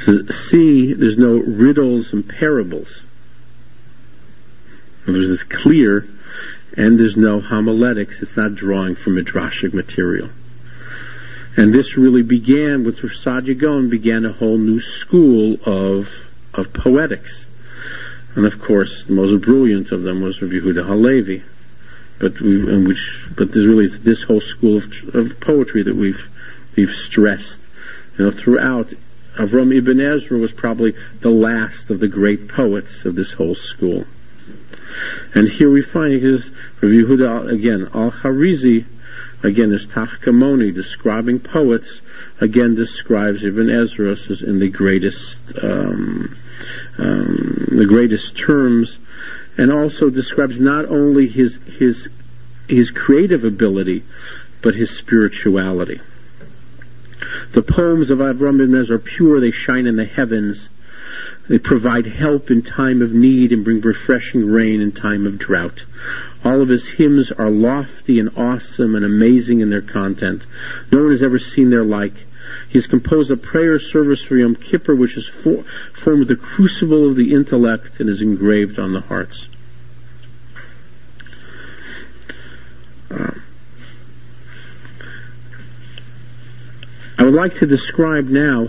Says, C, there's no riddles and parables. There's this clear, and there's no homiletics. It's not drawing from midrashic material. And this really began with Rav Saadia Gaon, began a whole new school of of poetics. And of course, the most brilliant of them was Rav Yehuda Halevi. But we, and which, but there's really this whole school of, of poetry that we've we've stressed, you know, throughout. Avram Ibn Ezra was probably the last of the great poets of this whole school. And here we find his Rav Yehuda again, Al-Harizi, again is Tachkamoni, describing poets, again describes Ibn Ezra as in the greatest um, um, the greatest terms, and also describes not only his his his creative ability, but his spirituality. The poems of Avram Ibn Ezra are pure, they shine in the heavens, they provide help in time of need and bring refreshing rain in time of drought. All of his hymns are lofty and awesome and amazing in their content. No one has ever seen their like. He has composed a prayer service for Yom Kippur, which is for, formed with the crucible of the intellect and is engraved on the hearts. Uh, I would like to describe now,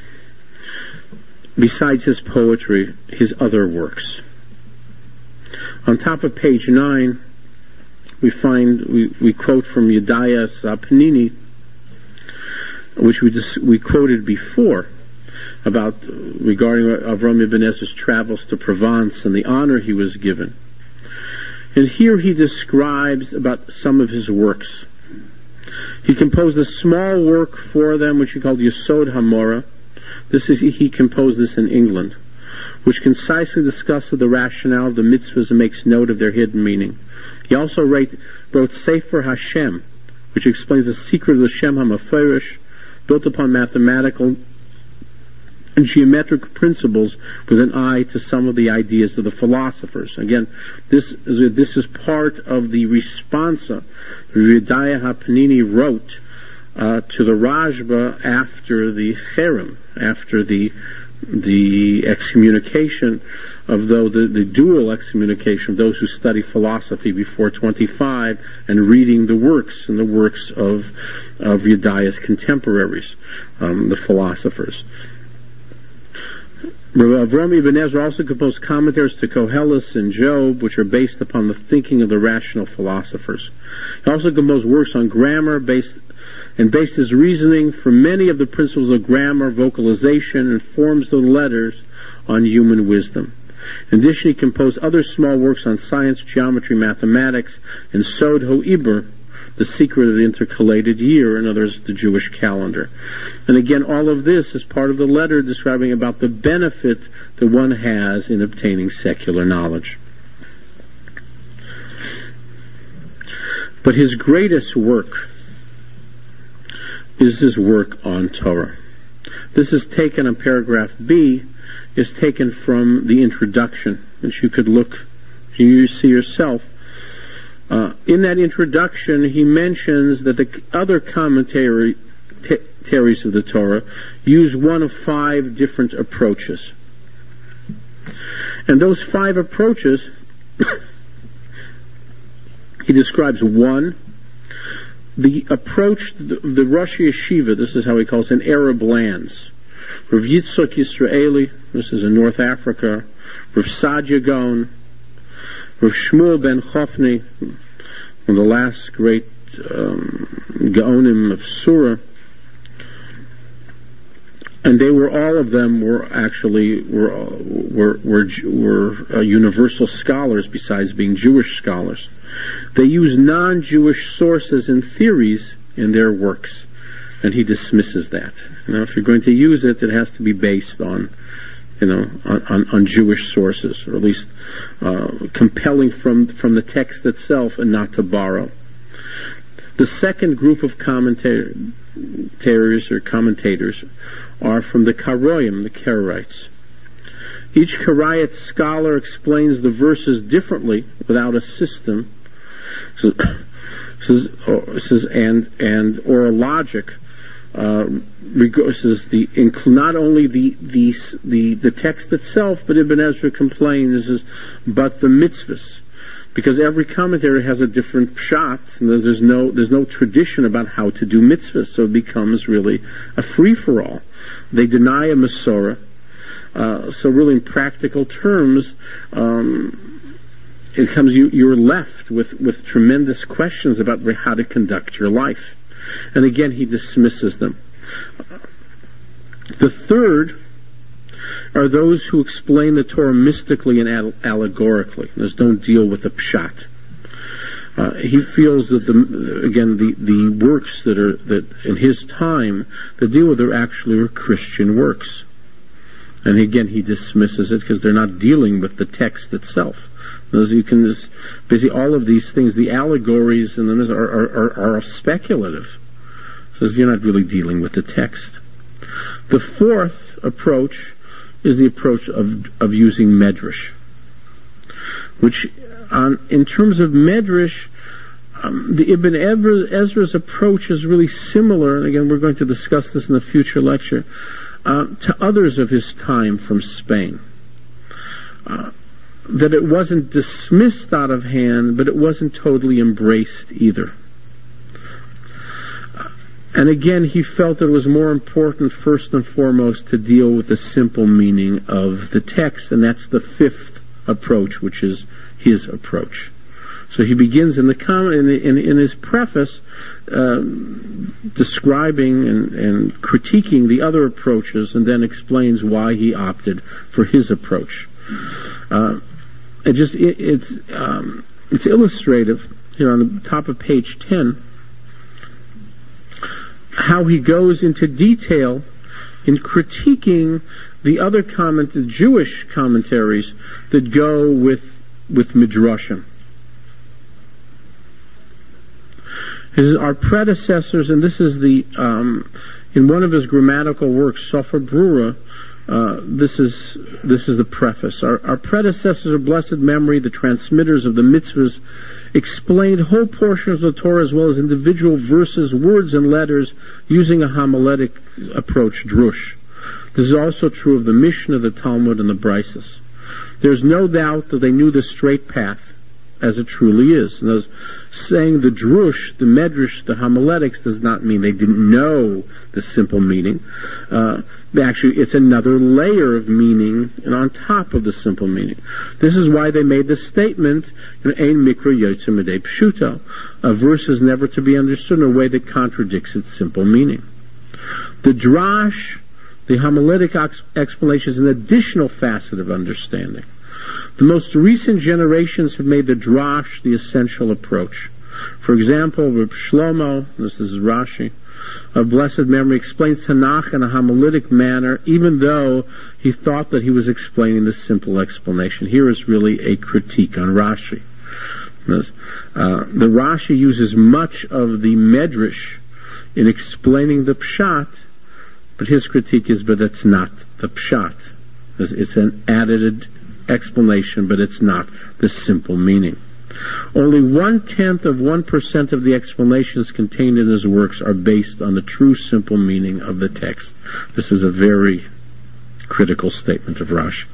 besides his poetry, his other works. On top of page nine, we find, we, we quote from Yedaya Zapanini, which we just, we quoted before, about, regarding Avram Ibn Ezra's travels to Provence and the honor he was given. And here he describes about some of his works. He composed a small work for them, which he called Yesod HaMorah. This is, he composed this in England, which concisely discusses the rationale of the mitzvahs and makes note of their hidden meaning. He also wrote, wrote Sefer Hashem, which explains the secret of the Shem HaMafarish, built upon mathematical and geometric principles with an eye to some of the ideas of the philosophers. Again, this is, this is part of the responsa Yedaya HaPanini wrote uh, to the Rashba after the Cherem, after the the excommunication of those, the, the dual excommunication of those who study philosophy before twenty-five and reading the works and the works of of Yedaya's contemporaries, um, the philosophers. Avram Ibn Ezra also composed commentaries to Koheles and Job, which are based upon the thinking of the rational philosophers. He also composed works on grammar based and based his reasoning for many of the principles of grammar, vocalization, and forms of letters on human wisdom. In addition, he composed other small works on science, geometry, mathematics, and Sod HaIber, the secret of the intercalated year, in other words, the Jewish calendar. And again, all of this is part of the letter describing about the benefit that one has in obtaining secular knowledge. But his greatest work is his work on Torah. This is taken on paragraph B, is taken from the introduction, which you could look, you see yourself. Uh, in that introduction, he mentions that the other commentaries of the Torah use one of five different approaches. And those five approaches, he describes one, the approach, the, the Rosh Yeshiva, this is how he calls it, in Arab lands. Rav Yitzchak Yisraeli, this is in North Africa, Rav Saadia Gaon, Rav Shmuel ben Chofni, one of the last great um, Gaonim of Surah, and they were, all of them were actually were were were, were uh, universal scholars besides being Jewish scholars. They use non-Jewish sources and theories in their works, and he dismisses that. Now, if you're going to use it, it has to be based on, you know, on, on, on Jewish sources, or at least uh, compelling from from the text itself, and not to borrow. The second group of commentators or commentators are from the Karoyim, the Karaites. Each Karaite scholar explains the verses differently, without a system. Says, says, and and or a logic, uh, regards the not only the, the the the text itself, but Ibn Ezra complains is, but the mitzvahs, because every commentary has a different pshat, and there's, there's no there's no tradition about how to do mitzvahs, so it becomes really a free for all. They deny a Masorah, uh, so really in practical terms, um, it comes you you're left with with tremendous questions about how to conduct your life. And again, he dismisses them. The third are those who explain the Torah mystically and al- allegorically. Those don't deal with the pshat. Uh, he feels that the again the, the works that are that in his time that deal with are actually are Christian works, and again he dismisses it because they're not dealing with the text itself. As you can just, basically all of these things, the allegories and then are, are, are, are speculative. So you're not really dealing with the text. The fourth approach is the approach of of using medrash, which on, in terms of medrash, um, the Ibn Ezra's approach is really similar, and again we're going to discuss this in a future lecture, uh, to others of his time from Spain. Uh, that it wasn't dismissed out of hand, but it wasn't totally embraced either. And again, he felt it was more important, first and foremost, to deal with the simple meaning of the text, and that's the fifth approach, which is his approach. So he begins in the com- in, in, in his preface, uh, describing and, and critiquing the other approaches, and then explains why he opted for his approach. Uh, it just it, it's um, it's illustrative here on the top of page ten. How he goes into detail in critiquing the other comment, the Jewish commentaries that go with with midrashim. His, our predecessors, and this is the um, in one of his grammatical works, Sofer Brura. Uh, this is this is the preface. Our, our predecessors of blessed memory, the transmitters of the mitzvahs, explained whole portions of the Torah as well as individual verses, words, and letters using a homiletic approach, drush. This is also true of the Mishnah, the Talmud, and the Brises. There's no doubt that they knew the straight path, as it truly is. And those saying the drush, the medrash, the homiletics does not mean they didn't know the simple meaning. Uh, Actually, it's another layer of meaning and on top of the simple meaning. This is why they made the statement, Ein mikra yotze midei pshuto. A verse is never to be understood in a way that contradicts its simple meaning. The drash, the homiletic ex- explanation, is an additional facet of understanding. The most recent generations have made the drash the essential approach. For example, Reb Shlomo, this is Rashi, of blessed memory, explains Tanakh in a homiletic manner, even though he thought that he was explaining the simple explanation. Here is really a critique on Rashi. Uh, the Rashi uses much of the medrash in explaining the pshat, but his critique is, but it's not the pshat. It's an added explanation, but it's not the simple meaning. Only one-tenth of one percent of the explanations contained in his works are based on the true simple meaning of the text. This is a very critical statement of Rashi.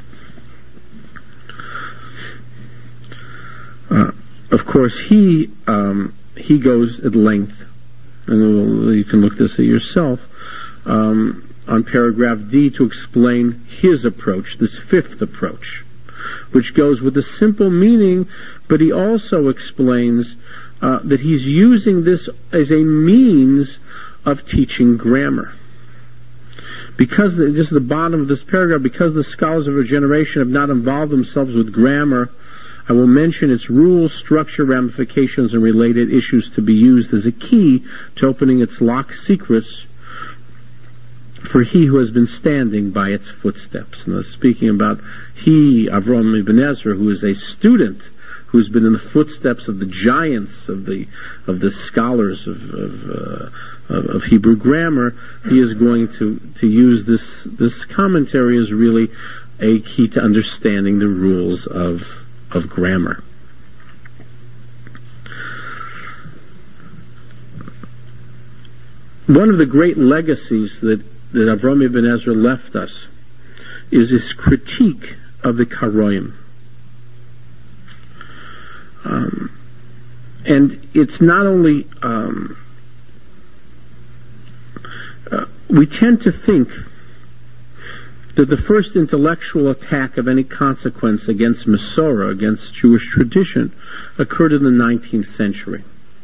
Uh, of course, he um, he goes at length, and you can look this at yourself, um, on paragraph D to explain his approach, this fifth approach, which goes with the simple meaning, but he also explains uh, that he's using this as a means of teaching grammar. Because, the, just the bottom of this paragraph, because the scholars of our generation have not involved themselves with grammar, I will mention its rules, structure, ramifications, and related issues to be used as a key to opening its locked secrets for he who has been standing by its footsteps. And I was speaking about he, Avraham Ibn Ezra, who is a student who's been in the footsteps of the giants of the of the scholars of of, uh, of, of Hebrew grammar. He is going to to use this this commentary as really a key to understanding the rules of of grammar. one of the great legacies that, that Avraham Ibn Ezra left us is his critique of the Karoim. Um, and it's not only, um, uh, we tend to think that the first intellectual attack of any consequence against Masorah, against Jewish tradition, occurred in the nineteenth century.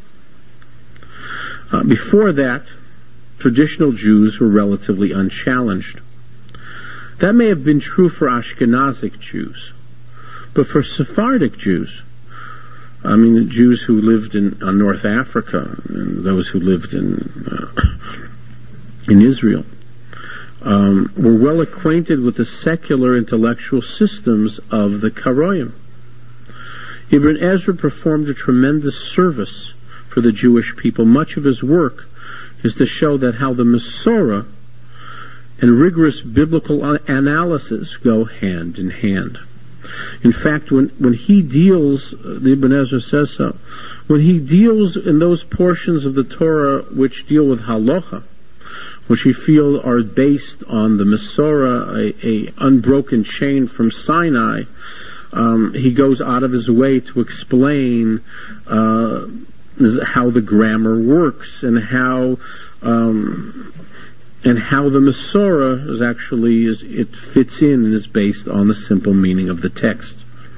Uh, before that, traditional Jews were relatively unchallenged. That may have been true for Ashkenazic Jews, but for Sephardic Jews, I mean the Jews who lived in uh, North Africa and those who lived in uh, in Israel, um, were well acquainted with the secular intellectual systems of the Karoim. Ibn Ezra performed a tremendous service for the Jewish people. Much of his work is to show that how the Masorah and rigorous biblical analysis go hand in hand. In fact, when, when he deals, the Ibn Ezra says so, when he deals in those portions of the Torah which deal with halacha, which we feel are based on the Masorah, a, a unbroken chain from Sinai, um, he goes out of his way to explain uh, how the grammar works and how um, and how the Masorah is actually is it fits in and is based on the simple meaning of the text.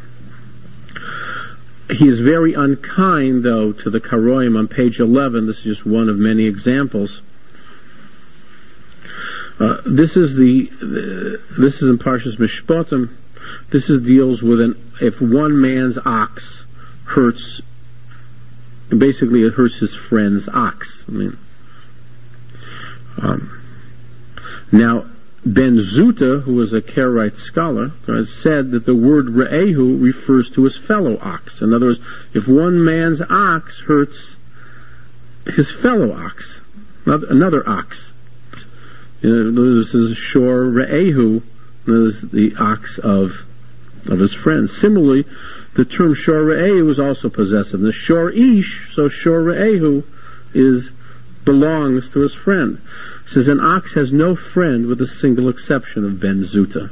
He is very unkind, though, to the Karoim on page eleven. This is just one of many examples. Uh, this is the, the this is in Parshas Mishpatim. This is deals with an if one man's ox hurts, basically it hurts his friend's ox. I mean, um, now Ben Zuta, who was a Karaite scholar, has said that the word re'ehu refers to his fellow ox. In other words, if one man's ox hurts his fellow ox, another ox, you know, this is shor re'ehu, this is the ox of of his friend. Similarly, the term shor re'ehu is also possessive. The shor ish, so shor re'ehu is belongs to his friend. It says an ox has no friend with a single exception of Ben Zuta.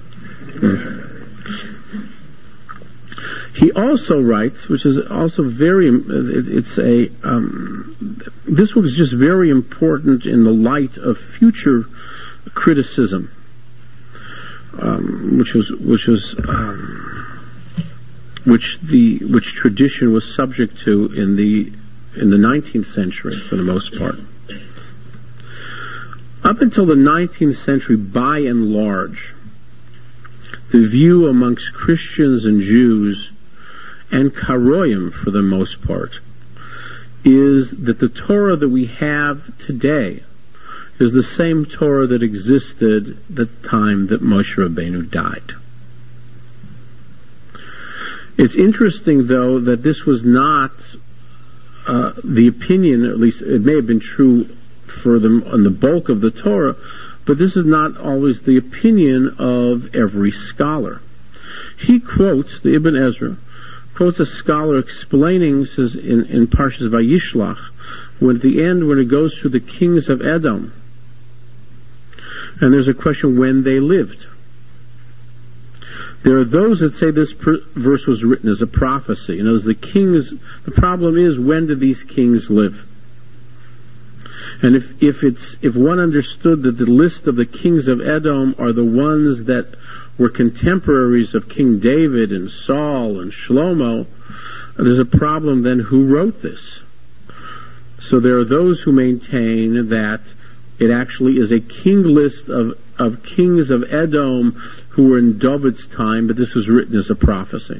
He also writes, which is also very, it's a, um, this was just very important in the light of future criticism, um, which was, which was, um, which the, which tradition was subject to in the, in the nineteenth century for the most part. Up until the nineteenth century, by and large, the view amongst Christians and Jews, and Karoim for the most part, is that the Torah that we have today is the same Torah that existed at the time that Moshe Rabbeinu died. It's interesting, though, that this was not uh, the opinion, at least it may have been true for them on the bulk of the Torah, but this is not always the opinion of every scholar. He quotes, the Ibn Ezra, quotes a scholar explaining, says in, in Parshas Vayishlach, when at the end, when it goes through the kings of Edom, and there's a question when they lived. There are those that say this per- verse was written as a prophecy. You know, as the kings, the problem is, when did these kings live? And if, if it's, if one understood that the list of the kings of Edom are the ones that were contemporaries of King David and Saul and Shlomo, there's a problem then who wrote this. So there are those who maintain that it actually is a king list of, of kings of Edom who were in David's time, but this was written as a prophecy.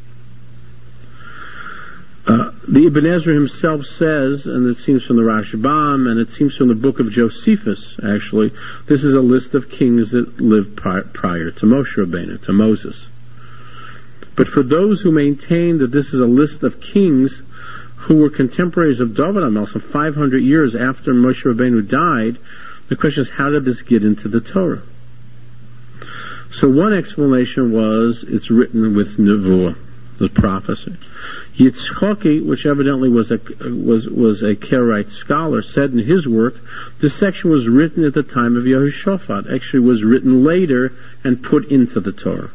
Uh, the Ibn Ezra himself says, and it seems from the Rashbam, and it seems from the book of Josephus, actually, this is a list of kings that lived pri- prior to Moshe Rabbeinu, to Moses. But for those who maintain that this is a list of kings who were contemporaries of David HaMelech, five hundred years after Moshe Rabbeinu died, the question is, how did this get into the Torah? So one explanation was, it's written with Nevuah. was prophecy. Yitzchaki, which evidently was a was was a Karaite scholar, said in his work, this section was written at the time of Yehoshaphat. Actually, was written later and put into the Torah.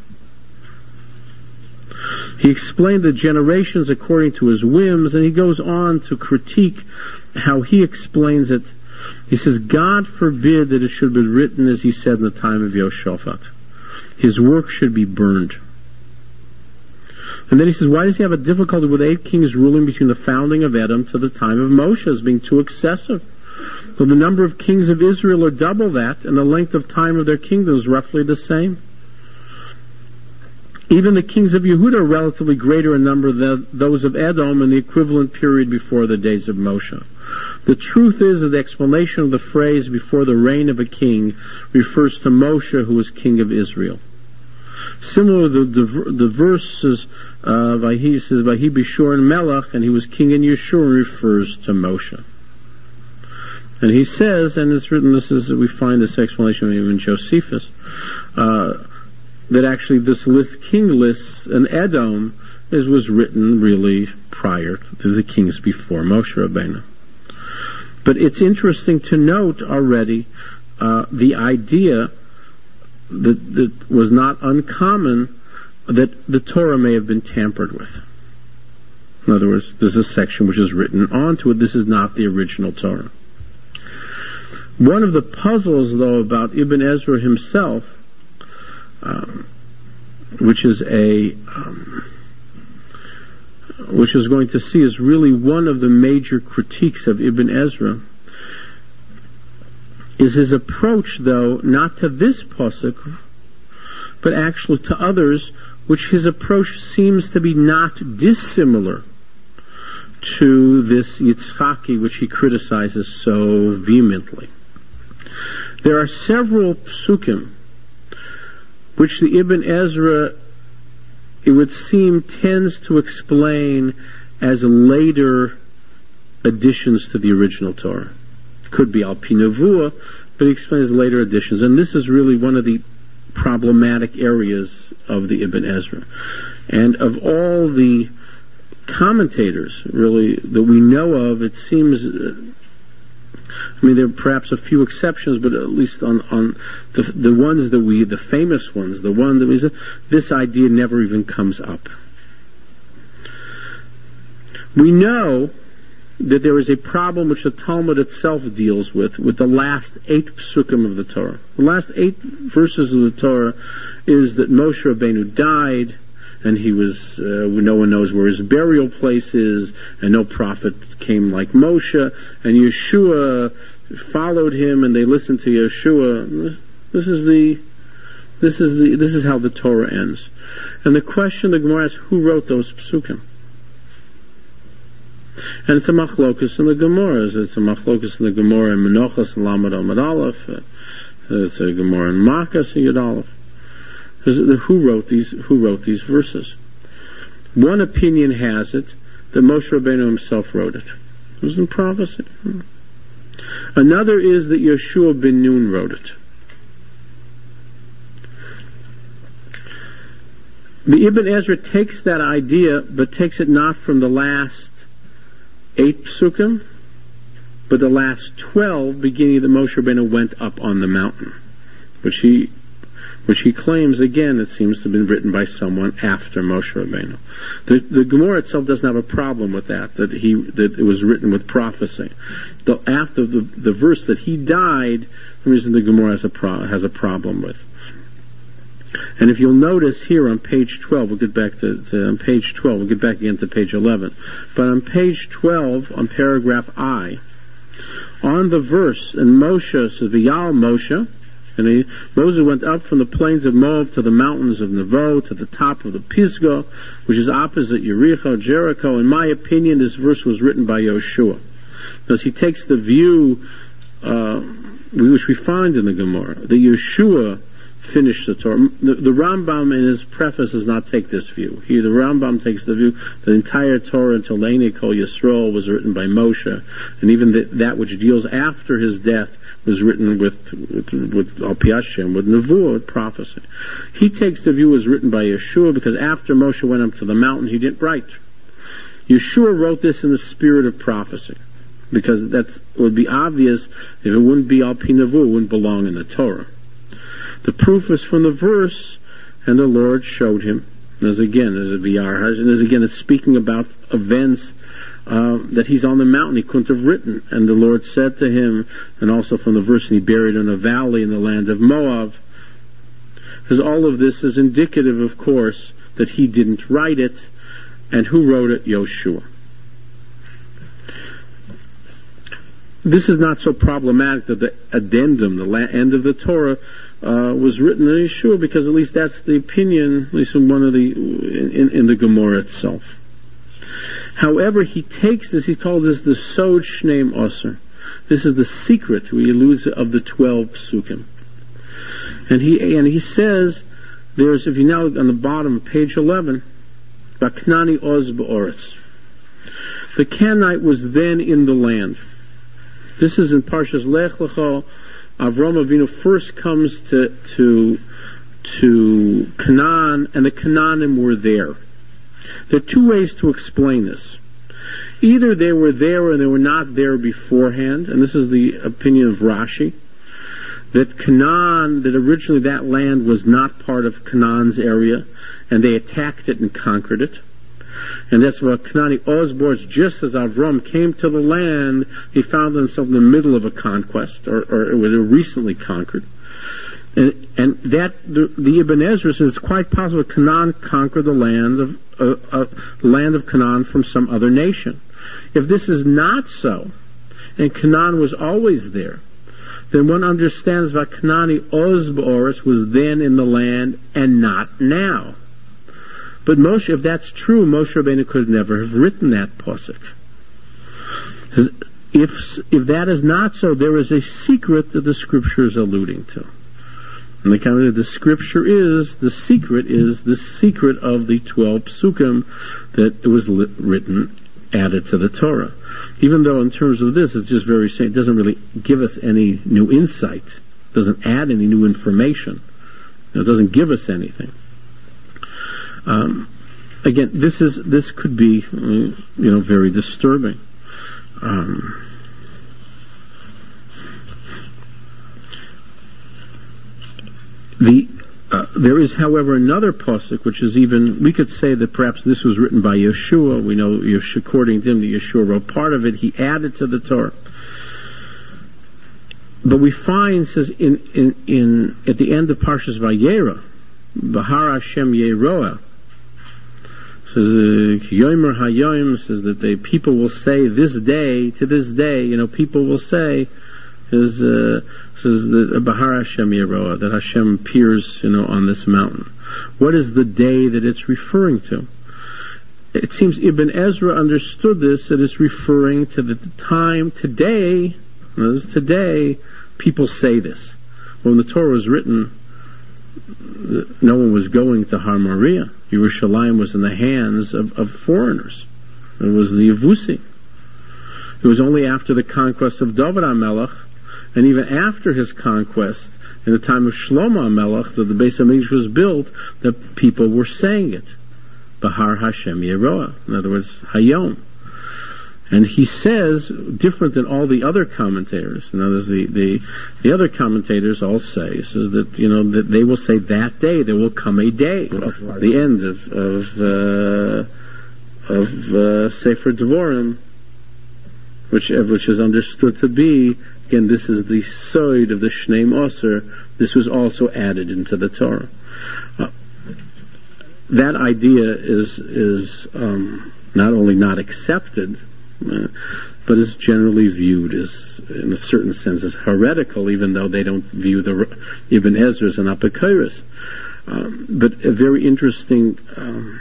He explained the generations according to his whims, and he goes on to critique how he explains it. He says, God forbid that it should be written as he said in the time of Yehoshaphat. His work should be burned. And then he says, why does he have a difficulty with eight kings ruling between the founding of Edom to the time of Moshe as being too excessive? Well, the number of kings of Israel are double that, and the length of time of their kingdom is roughly the same. Even the kings of Yehuda are relatively greater in number than those of Edom in the equivalent period before the days of Moshe. The truth is that the explanation of the phrase before the reign of a king refers to Moshe, who was king of Israel. Similarly, the, the, the verses, uh, Vahi says, Vahi Bishur and Melech, and he was king in Yeshua, refers to Moshe. And he says, and it's written, this is, we find this explanation in Josephus, uh, that actually this list, king lists in Edom, is, was written really prior to the kings before Moshe Rabbeinu. But it's interesting to note already uh, the idea that, that was not uncommon that the Torah may have been tampered with. In other words, there's a section which is written onto it. This is not the original Torah. One of the puzzles, though, about Ibn Ezra himself, um, which is a um, which is going to see is really one of the major critiques of Ibn Ezra, is his approach, though, not to this pasuk, but actually to others, which his approach seems to be not dissimilar to this Yitzchaki, which he criticizes so vehemently. There are several psukim which the Ibn Ezra, it would seem, tends to explain as later additions to the original Torah. Could be Al Pi Nevuah, but he explains later additions. And this is really one of the problematic areas of the Ibn Ezra. And of all the commentators, really, that we know of, it seems, uh, I mean, there are perhaps a few exceptions, but at least on, on the, the ones that we, the famous ones, the one that we, this idea never even comes up. We know that there is a problem which the Talmud itself deals with, with the last eight psukim of the Torah. The last eight verses of the Torah is that Moshe Rabbeinu died, and he was, uh, no one knows where his burial place is, and no prophet came like Moshe, and Yeshua followed him, and they listened to Yeshua. This is the, this is the, this is how the Torah ends. And the question the Gemara asks, who wrote those psukim? And it's a machlokus in the Gemara. It's a machlokus in the Gemara in Menachos and Lamed Amud Aleph. It's a Gemara in Makkos and Yud Aleph. Who wrote these? Who wrote these verses? One opinion has it that Moshe Rabbeinu himself wrote it. It was in prophecy. Another is that Yeshua ben Nun wrote it. The Ibn Ezra takes that idea, but takes it not from the last eight psukim, but the last twelve, beginning that Moshe Rabbeinu went up on the mountain, which he which he claims, again, it seems to have been written by someone after Moshe Rabbeinu. The, the Gemara itself doesn't have a problem with that, that he that it was written with prophecy. The, after the, the verse that he died, the reason the Gemara has a, pro, has a problem with. And if you'll notice here on page twelve, we'll get back to, to on page twelve, we'll get back again to page eleven. But on page twelve, on paragraph I, on the verse, and Moshe says, V'yal Moshe, and he, Moses went up from the plains of Moab to the mountains of Nevo, to the top of the Pisgah, which is opposite Yericho, Jericho. In my opinion, this verse was written by Yoshua, because he takes the view, uh, which we find in the Gemara, that Yeshua finish the Torah. The, the Rambam in his preface does not take this view. Here, the Rambam takes the view that the entire Torah until Leini Kol Yisrael was written by Moshe, and even the, that which deals after his death was written with with, with Al Pi Hashem, with Nevuah, with prophecy. He takes the view as written by Yeshua because after Moshe went up to the mountain, he didn't write. Yeshua wrote this in the spirit of prophecy, because that would be obvious if it wouldn't be Al Pi Nevuah, it wouldn't belong in the Torah. The proof is from the verse, and the Lord showed him. As again, as a V R, and as again, it's speaking about events uh, that he's on the mountain. He couldn't have written, and the Lord said to him, and also from the verse, and he buried in a valley in the land of Moab. Because all of this is indicative, of course, that he didn't write it, and who wrote it? Yoshua. This is not so problematic that the addendum, the end of the Torah, Uh, was written in Yeshua, because at least that's the opinion, at least in one of the in, in the Gemara itself. However, he takes this, he calls this the Sod Shneim Osir. This is the secret, he alludes, of the twelve psukim. And he and he says, there's, if you now look on the bottom of page eleven, Vaknani Oz Ba'oretz. The Canaanite was then in the land. This is in Parshas Lech Lecha. Avram Avinu first comes to to to Canaan, and the Canaanim were there. There are two ways to explain this. Either they were there or they were not there beforehand, and this is the opinion of Rashi, that Canaan, that originally that land was not part of Canaan's area, and they attacked it and conquered it. And that's what Kanani Osborz, just as Avram came to the land, he found himself in the middle of a conquest, or, or it was recently conquered. And, and that, the, the Ibn Ezra says it's quite possible Canaan conquered the land of, uh, uh, the land of Canaan from some other nation. If this is not so, and Canaan was always there, then one understands that Kanani Osborz was then in the land and not now. But Moshe, if that's true, Moshe Rabbeinu could never have written that pasuk. If if that is not so, there is a secret that the Scripture is alluding to. And the kind of the Scripture is, the secret is the secret of the twelve psukim that was lit, written, added to the Torah. Even though in terms of this, it's just very saying, it doesn't really give us any new insight. It doesn't add any new information. It doesn't give us anything. Um, again, this is this could be, uh, you know, very disturbing. Um, the uh, there is, however, another pasuk which is even, we could say that perhaps this was written by Yeshua. We know, according to him, that Yeshua wrote part of it. He added to the Torah. But we find, says in in, in at the end of Parshas Vayera, Bahar Hashem Yeroah. Says Yomer Hayom, says that the people will say this day, to this day, you know, people will say, is uh, says that Bahar Hashem Yeroah, that Hashem appears, you know, on this mountain. What is the day that it's referring to? It seems Ibn Ezra understood this, that it's referring to the time today. As today, people say this. When the Torah was written, no one was going to Har Moriah. Yerushalayim was in the hands of, of foreigners. It was the Yevusi. It was only after the conquest of David HaMelech, and even after his conquest, in the time of Shlomo HaMelech, that the Beis HaMikdash was built, that people were saying it. Bahar Hashem Yeroah. In other words, Hayom. And he says, different than all the other commentators, in other words, the, the, the other commentators all say, says that, you know, that they will say that day, there will come a day, the end of, of, uh, of, uh, Sefer Devarim, which, which is understood to be, again, this is the side of the Shneim Osir, this was also added into the Torah. Uh, that idea is, is, um, not only not accepted, Uh, but is generally viewed as, in a certain sense, as heretical, even though they don't view the Ibn Ezra's and Apokyrus. Um, but a very interesting um,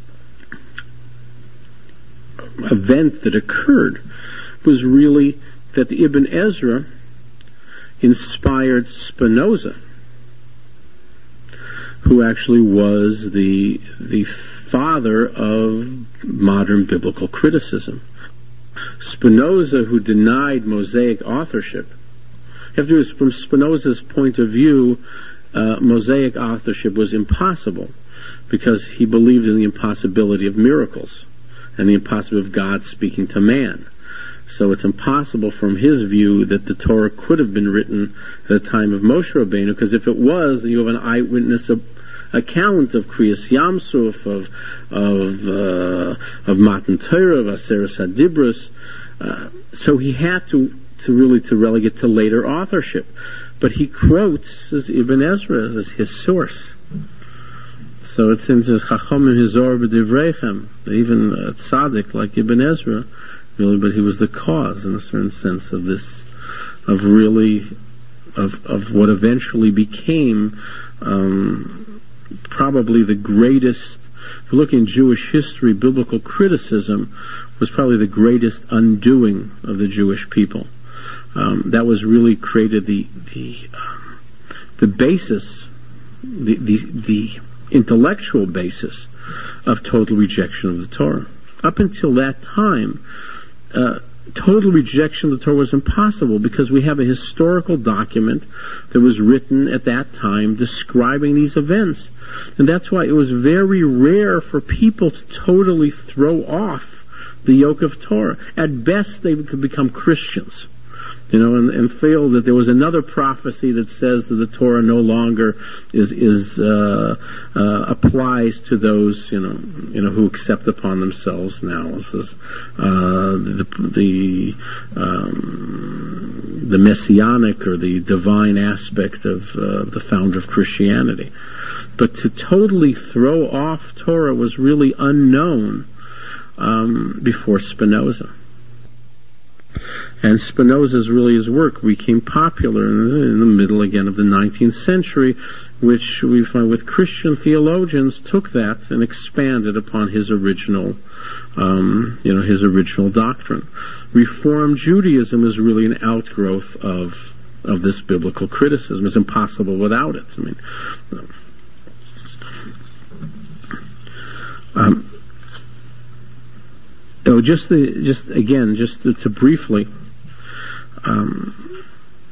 event that occurred was really that the Ibn Ezra inspired Spinoza. who actually was the the father of modern biblical criticism. Spinoza, who denied Mosaic authorship, you have to do, from Spinoza's point of view, uh, Mosaic authorship was impossible because he believed in the impossibility of miracles and the impossibility of God speaking to man. So it's impossible from his view that the Torah could have been written at the time of Moshe Rabbeinu, because if it was, then you have an eyewitness account of Kriyas Yamsuf, of of uh, of Matan Torah, of Aseres HaDibros. Uh, so he had to to really to relegate to later authorship, but he quotes as Ibn Ezra as his source. So it's in his Chachamim Hizor B'Divreichem, even a tzaddik like Ibn Ezra, really, but he was the cause in a certain sense of this, of really, of of what eventually became um, probably the greatest. If you look in Jewish history, biblical criticism was probably the greatest undoing of the Jewish people. Um, that was really created the the um, the basis, the, the the intellectual basis of total rejection of the Torah. Up until that time, uh, total rejection of the Torah was impossible because we have a historical document that was written at that time describing these events. And that's why it was very rare for people to totally throw off the yoke of Torah. At best, they could become Christians, you know, and, and feel that there was another prophecy that says that the Torah no longer is is uh, uh, applies to those, you know, you know, who accept upon themselves now. This is uh, the the um, the messianic or the divine aspect of uh, the founder of Christianity. But to totally throw off Torah was really unknown um, before Spinoza. And Spinoza's really his work became popular in, in the middle again of the nineteenth century, which we find with Christian theologians took that and expanded upon his original, um, you know, his original doctrine. Reform Judaism is really an outgrowth of of this biblical criticism. It's impossible without it. I mean. You know, Um, oh, just the, just again, just to, to briefly, um,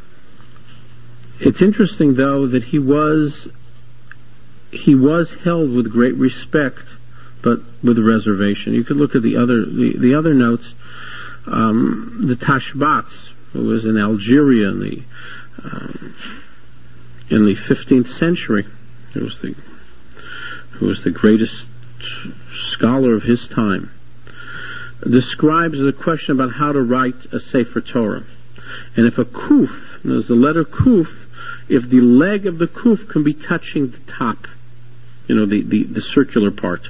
it's interesting though that he was he was held with great respect, but with reservation. You could look at the other the, the other notes. Um, the Tashbats, who was in Algeria in the um, in the fifteenth century, who was the who was the greatest scholar of his time, describes the question about how to write a Sefer Torah. And if a kuf, there's the letter kuf, if the leg of the kuf can be touching the top, you know, the, the, the circular part.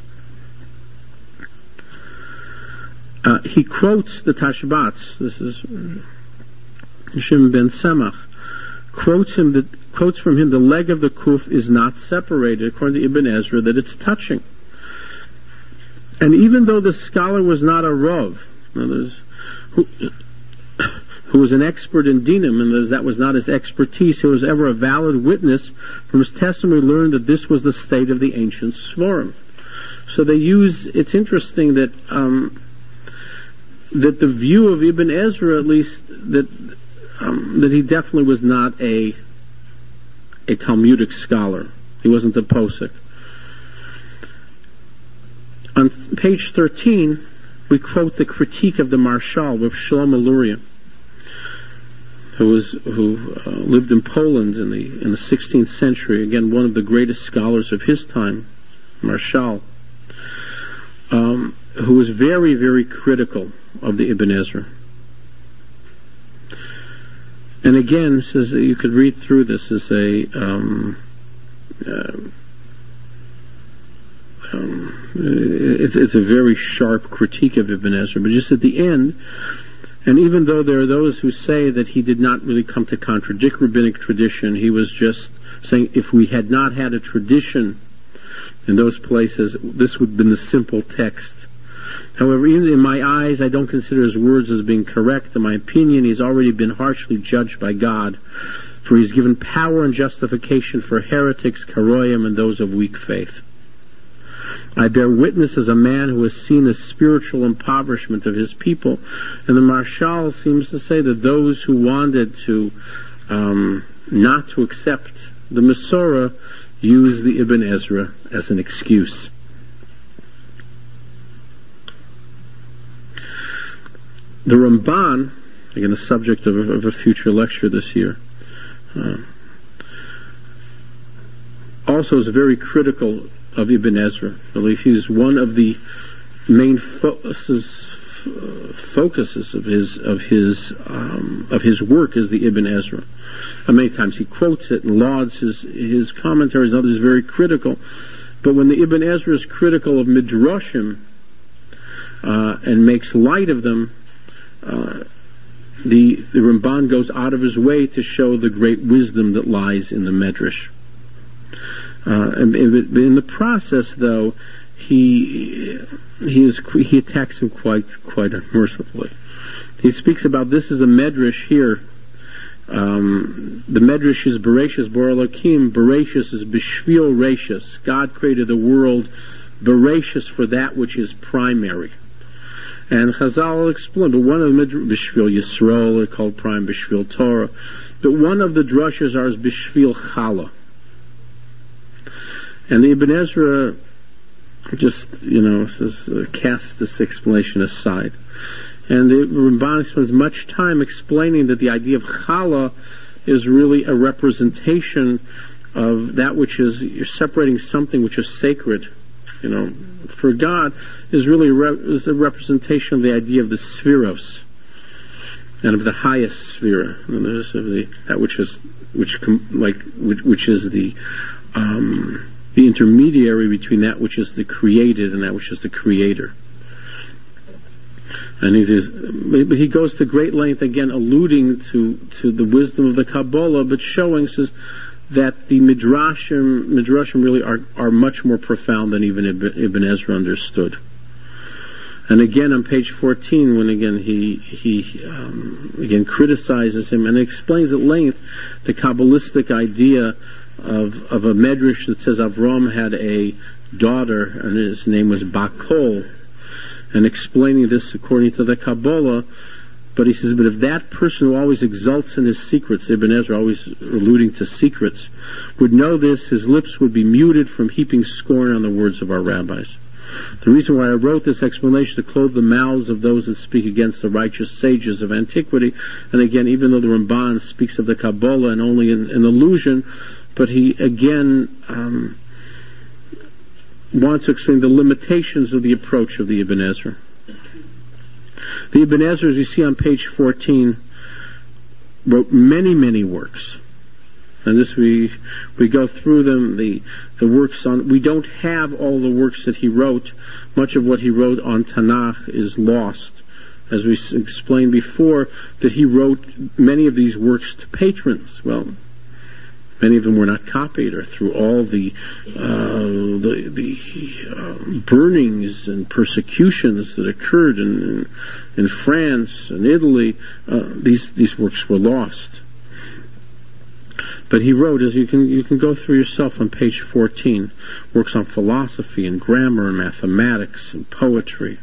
Uh, he quotes the Tashbats, this is Shimon ben Semach, quotes him that quotes from him the leg of the kuf is not separated, according to Ibn Ezra, that it's touching. And even though the scholar was not a Rav, who, who was an expert in dinim, and that was not his expertise, he was ever a valid witness. From his testimony, we learned that this was the state of the ancient Svarim. So they use. It's interesting that um, that the view of Ibn Ezra, at least, that um, that he definitely was not a a Talmudic scholar. He wasn't a posek. On page thirteen, we quote the critique of the Marshal of Shlomo Luria, who was who uh, lived in Poland in the in the sixteenth century. Again, one of the greatest scholars of his time, Marshal, um, who was very, very critical of the Ibn Ezra. And again, says that you could read through this as a um, uh, Um, it's, it's a very sharp critique of Ibn Ezra, but just at the end, and even though there are those who say that he did not really come to contradict rabbinic tradition, he was just saying if we had not had a tradition in those places, this would have been the simple text. However, even in my eyes, I don't consider his words as being correct. In my opinion, he's already been harshly judged by God For he's given power and justification for heretics, karoyim, and those of weak faith. I bear witness as a man who has seen the spiritual impoverishment of his people. And the Marshal seems to say that those who wanted to um, not to accept the Masorah used the Ibn Ezra as an excuse. The Ramban, again the subject of a, of a future lecture this year, uh, also is very critical of Ibn Ezra. I believe he's one of the main focuses uh, focuses of his of his um, of his work is the Ibn Ezra. Uh, many times he quotes it and lauds his his commentaries. Others very critical, but when the Ibn Ezra is critical of midrashim uh, and makes light of them, uh, the the Ramban goes out of his way to show the great wisdom that lies in the medrash. Uh, and in the process, though, he he is he attacks him quite quite unmercifully. He speaks about this as a medrash here. Um, the medrash is Bereshis Bar Elokim. Bereshis is B'shvil Reshis. God created the world Bereshis for that which is primary. And Chazal will explain. But one of the B'shvil Yisrael, called prime B'shvil Torah. But one of the drushes are B'shvil Chala. And the Ibn Ezra just, you know, says, uh, cast this explanation aside. And the Ramban spends much time explaining that the idea of chala is really a representation of that which is, you're separating something which is sacred, you know, for God, is really a, re- is a representation of the idea of the spheros, and of the highest sphere, and of the, that which is, which, com- like, which, which is the, um, the intermediary between that which is the created and that which is the creator. And he, is, but he goes to great length, again, alluding to, to the wisdom of the Kabbalah, but showing, says, that the Midrashim, Midrashim really are, are much more profound than even Ibn Ezra understood. And again, on page fourteen, when again he, he um, again criticizes him and explains at length the Kabbalistic idea Of, of a medrash that says Avram had a daughter and his name was Bakol, and explaining this according to the Kabbalah. But he says, but if that person who always exults in his secrets, Ibn Ezra always alluding to secrets, would know this, his lips would be muted from heaping scorn on the words of our rabbis. The reason why I wrote this explanation to clothe the mouths of those that speak against the righteous sages of antiquity. And again, even though the Ramban speaks of the Kabbalah and only in, in allusion, but he again um, wants to explain the limitations of the approach of the Ibn Ezra. The Ibn Ezra, as you see on page fourteen, wrote many, many works. And this we we go through them. The the works on we don't have all the works that he wrote. Much of what he wrote on Tanakh is lost, as we explained before. That he wrote many of these works to patrons. Well, many of them were not copied, or through all the uh, the, the uh, burnings and persecutions that occurred in in France and Italy. Uh, these these works were lost. But he wrote, as you can you can go through yourself on page fourteen, works on philosophy and grammar and mathematics and poetry.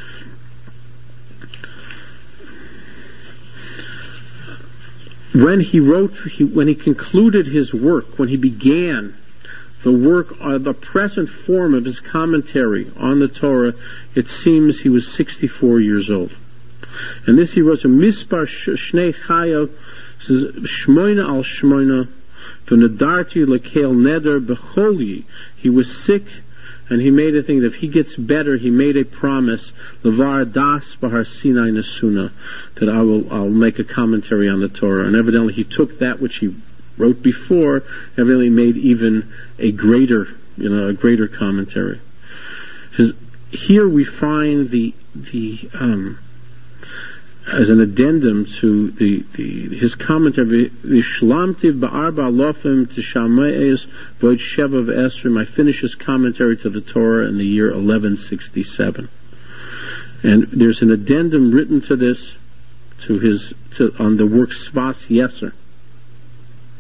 When he wrote, he, when he concluded his work, when he began the work, uh, the present form of his commentary on the Torah, it seems he was sixty-four years old. And this he wrote, a Mispar Shnei Chayav, says, Shmoina al Shmoina, V'nadarti Lekel Neder B'choli. He was sick, and he made a thing that if he gets better, he made a promise, Levar Das Bahar Sinai Nesuna, that I will I'll make a commentary on the Torah. And evidently he took that which he wrote before, evidently made even a greater, you know, a greater commentary. His, here we find the the um, as an addendum to the, the his commentary, V'shlamtiv ba'arba lofim t'shamayes v'od sheva v'esrim. I finished his commentary to the Torah in the year eleven sixty-seven. And there's an addendum written to this, to his, to, on the work Svas Yeser.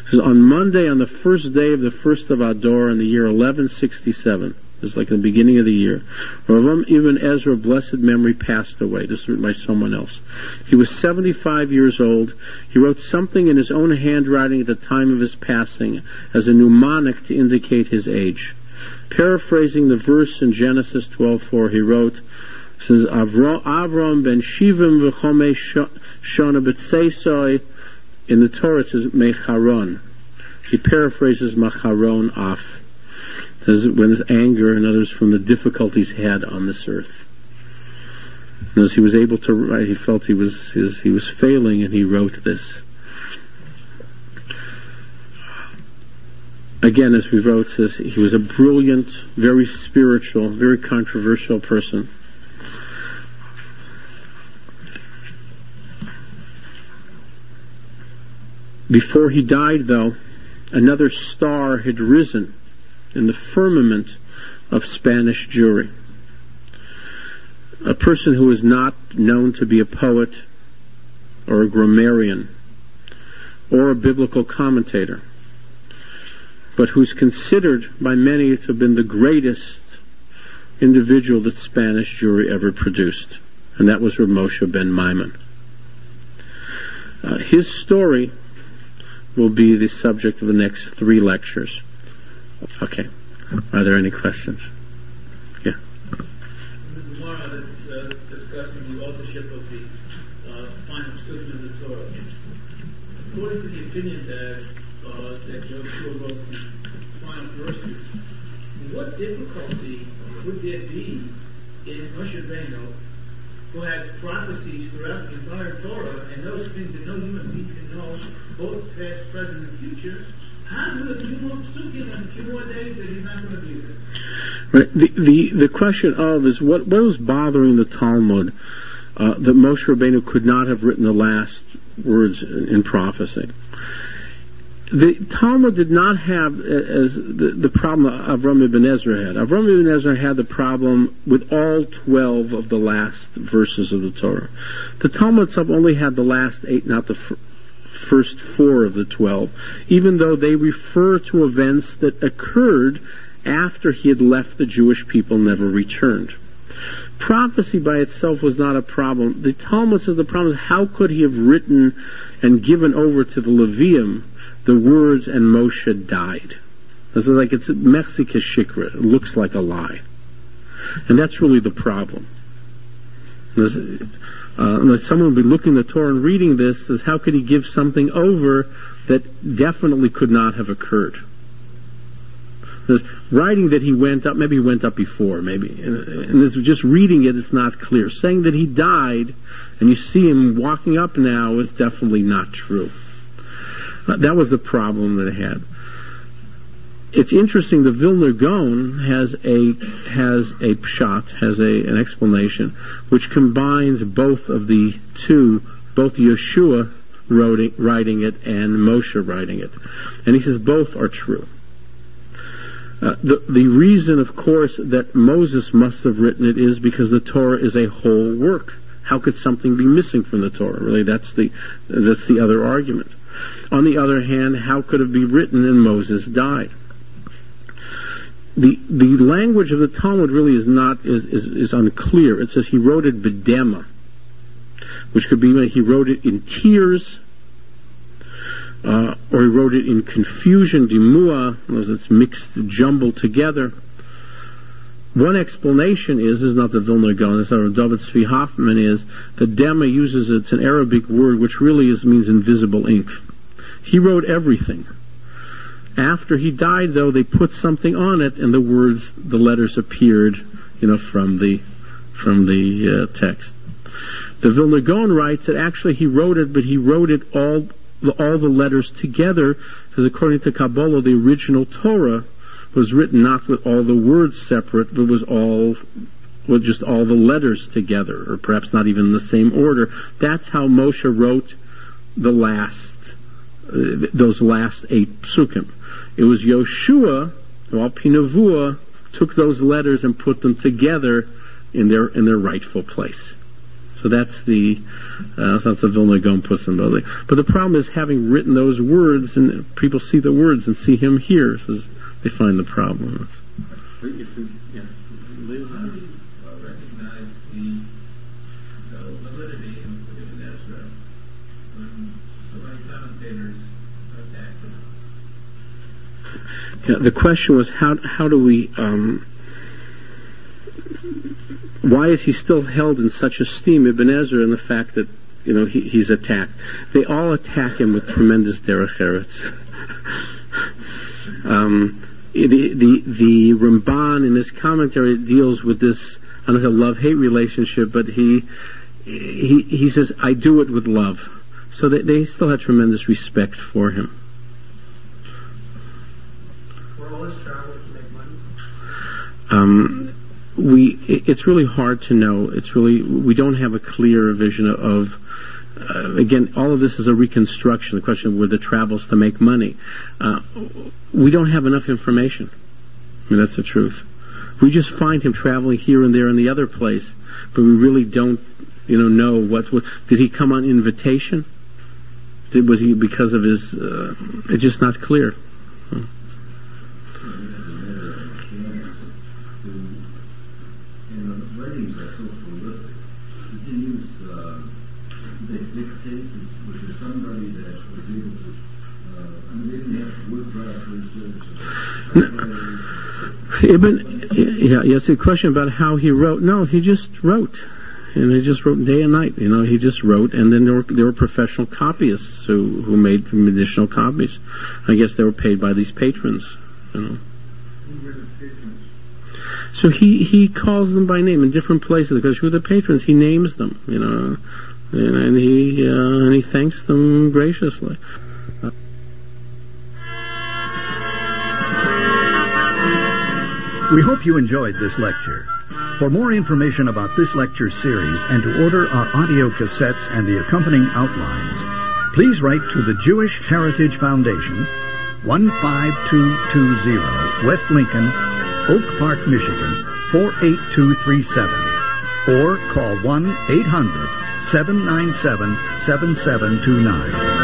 It says, on Monday, on the first day of the first of Adar, in the year eleven sixty-seven, it's like the beginning of the year, Rav Ibn Ezra, blessed memory, passed away. This is written by someone else. He was seventy-five years old. He wrote something in his own handwriting at the time of his passing as a mnemonic to indicate his age. Paraphrasing the verse in Genesis twelve four, he wrote, says, Avram ben Shivim v'chomei shona b'tseisoi. In the Torah it says Mecharon. He paraphrases Macharon off. It says when his anger and others from the difficulties he had on this earth. And as he was able to write, he felt he was his, he was failing, and he wrote this. Again, as we wrote, says he was a brilliant, very spiritual, very controversial person. Before he died, though, another star had risen in the firmament of Spanish Jewry. A person who is not known to be a poet or a grammarian or a biblical commentator, but who's considered by many to have been the greatest individual that Spanish Jewry ever produced, and that was Rav Moshe ben Maimon. Uh, his story will be the subject of the next three lectures. Okay. Are there any questions? Yeah. The Gemara that's uh, discussing the authorship of the uh, final psukim of the Torah. According to the opinion that uh, that Joshua wrote the final verses, what difficulty would there be in Moshe Rabbeinu, who has prophecies throughout the entire Torah and those things that no human being can know, both past, present, and future? How will it be more psukim in a few more days that he's not going to be there? Right. The, the the question of is what what was bothering the Talmud uh, that Moshe Rabbeinu could not have written the last words in prophecy. The Talmud did not have as the, the problem Avram ibn Ezra had. Avram ibn Ezra had the problem with all twelve of the last verses of the Torah. The Talmud itself only had the last eight, not the f- first four of the twelve, even though they refer to events that occurred after he had left the Jewish people, never returned. Prophecy by itself was not a problem. The Talmud says the problem is how could he have written and given over to the Levium the words, and Moshe died. It's like it's Mexica Shikra. It looks like a lie. And that's really the problem. Uh, someone would be looking at the Torah and reading this, says how could he give something over that definitely could not have occurred? There's writing that he went up, maybe he went up before, maybe. And, and this, just reading it, it's not clear. Saying that he died, and you see him walking up now, is definitely not true. Uh, that was the problem that it had. It's interesting, the Vilna Gaon has a has a pshat, has a, an explanation, which combines both of the two, both Yeshua writing, writing it and Moshe writing it. And he says both are true. Uh, the, the reason, of course, that Moses must have written it is because the Torah is a whole work. How could something be missing from the Torah? Really, that's the that's the other argument. On the other hand, how could it be written and Moses died? The the language of the Talmud really is not is, is, is unclear. It says he wrote it bedema, which could be he wrote it in tears, uh, or he wrote it in confusion, dimua, as it's mixed, jumbled together. One explanation is, is not the Vilna Gaon, it's not David Tzvi Hoffman, is that dema uses, it's an Arabic word which really is, means invisible ink. He wrote everything. After he died, though, they put something on it, and the words, the letters appeared, you know, from the from the uh, text. The Vilna Gaon writes that actually he wrote it, but he wrote it all the, all the letters together, because according to Kabbalah, the original Torah was written not with all the words separate, but was all with just all the letters together, or perhaps not even in the same order. That's how Moshe wrote the last. Uh, those last eight psukim. It was Yoshua, who al pi nevuah, took those letters and put them together in their in their rightful place. So that's the Uh, it's not the Vilna Gaon puts in, but but the problem is having written those words, and people see the words and see him here, so they find the problem. How do you uh, recognize the uh, validity of Ibn Ezra when so many commentators attack him? Yeah, the question was how how do we um, why is he still held in such esteem, Ibn Ezra, and the fact that you know he, he's attacked? They all attack him with tremendous derech eretz. um, the the the Ramban in his commentary deals with this I don't know love-hate relationship, but he he he says I do it with love, so they, they still have tremendous respect for him. Were all his travels to make money? Um, we it's really hard to know. It's really we don't have a clear vision of. Uh, again, all of this is a reconstruction. The question of were the travels to make money. Uh, we don't have enough information. I mean, that's the truth. We just find him traveling here and there in the other place, but we really don't, you know, know what. what did he come on invitation? Did was he because of his? Uh, it's just not clear. Huh. They dictate, was there somebody that was able to, uh, I mean, they didn't have wood-brass research. Ibn, yeah, yes, the question about how he wrote. No, he just wrote. And he just wrote day and night. You know, he just wrote, and then there were there were professional copyists who, who made additional copies. I guess they were paid by these patrons, you know. So he, he calls them by name in different places, because who are the patrons? He names them, you know. And he uh, and he thanks them graciously. Uh, we hope you enjoyed this lecture. For more information about this lecture series and to order our audio cassettes and the accompanying outlines, please write to the Jewish Heritage Foundation, one five two two zero West Lincoln, Oak Park, Michigan, four eight two three seven, or call one eight hundred seven nine seven seven seven two nine.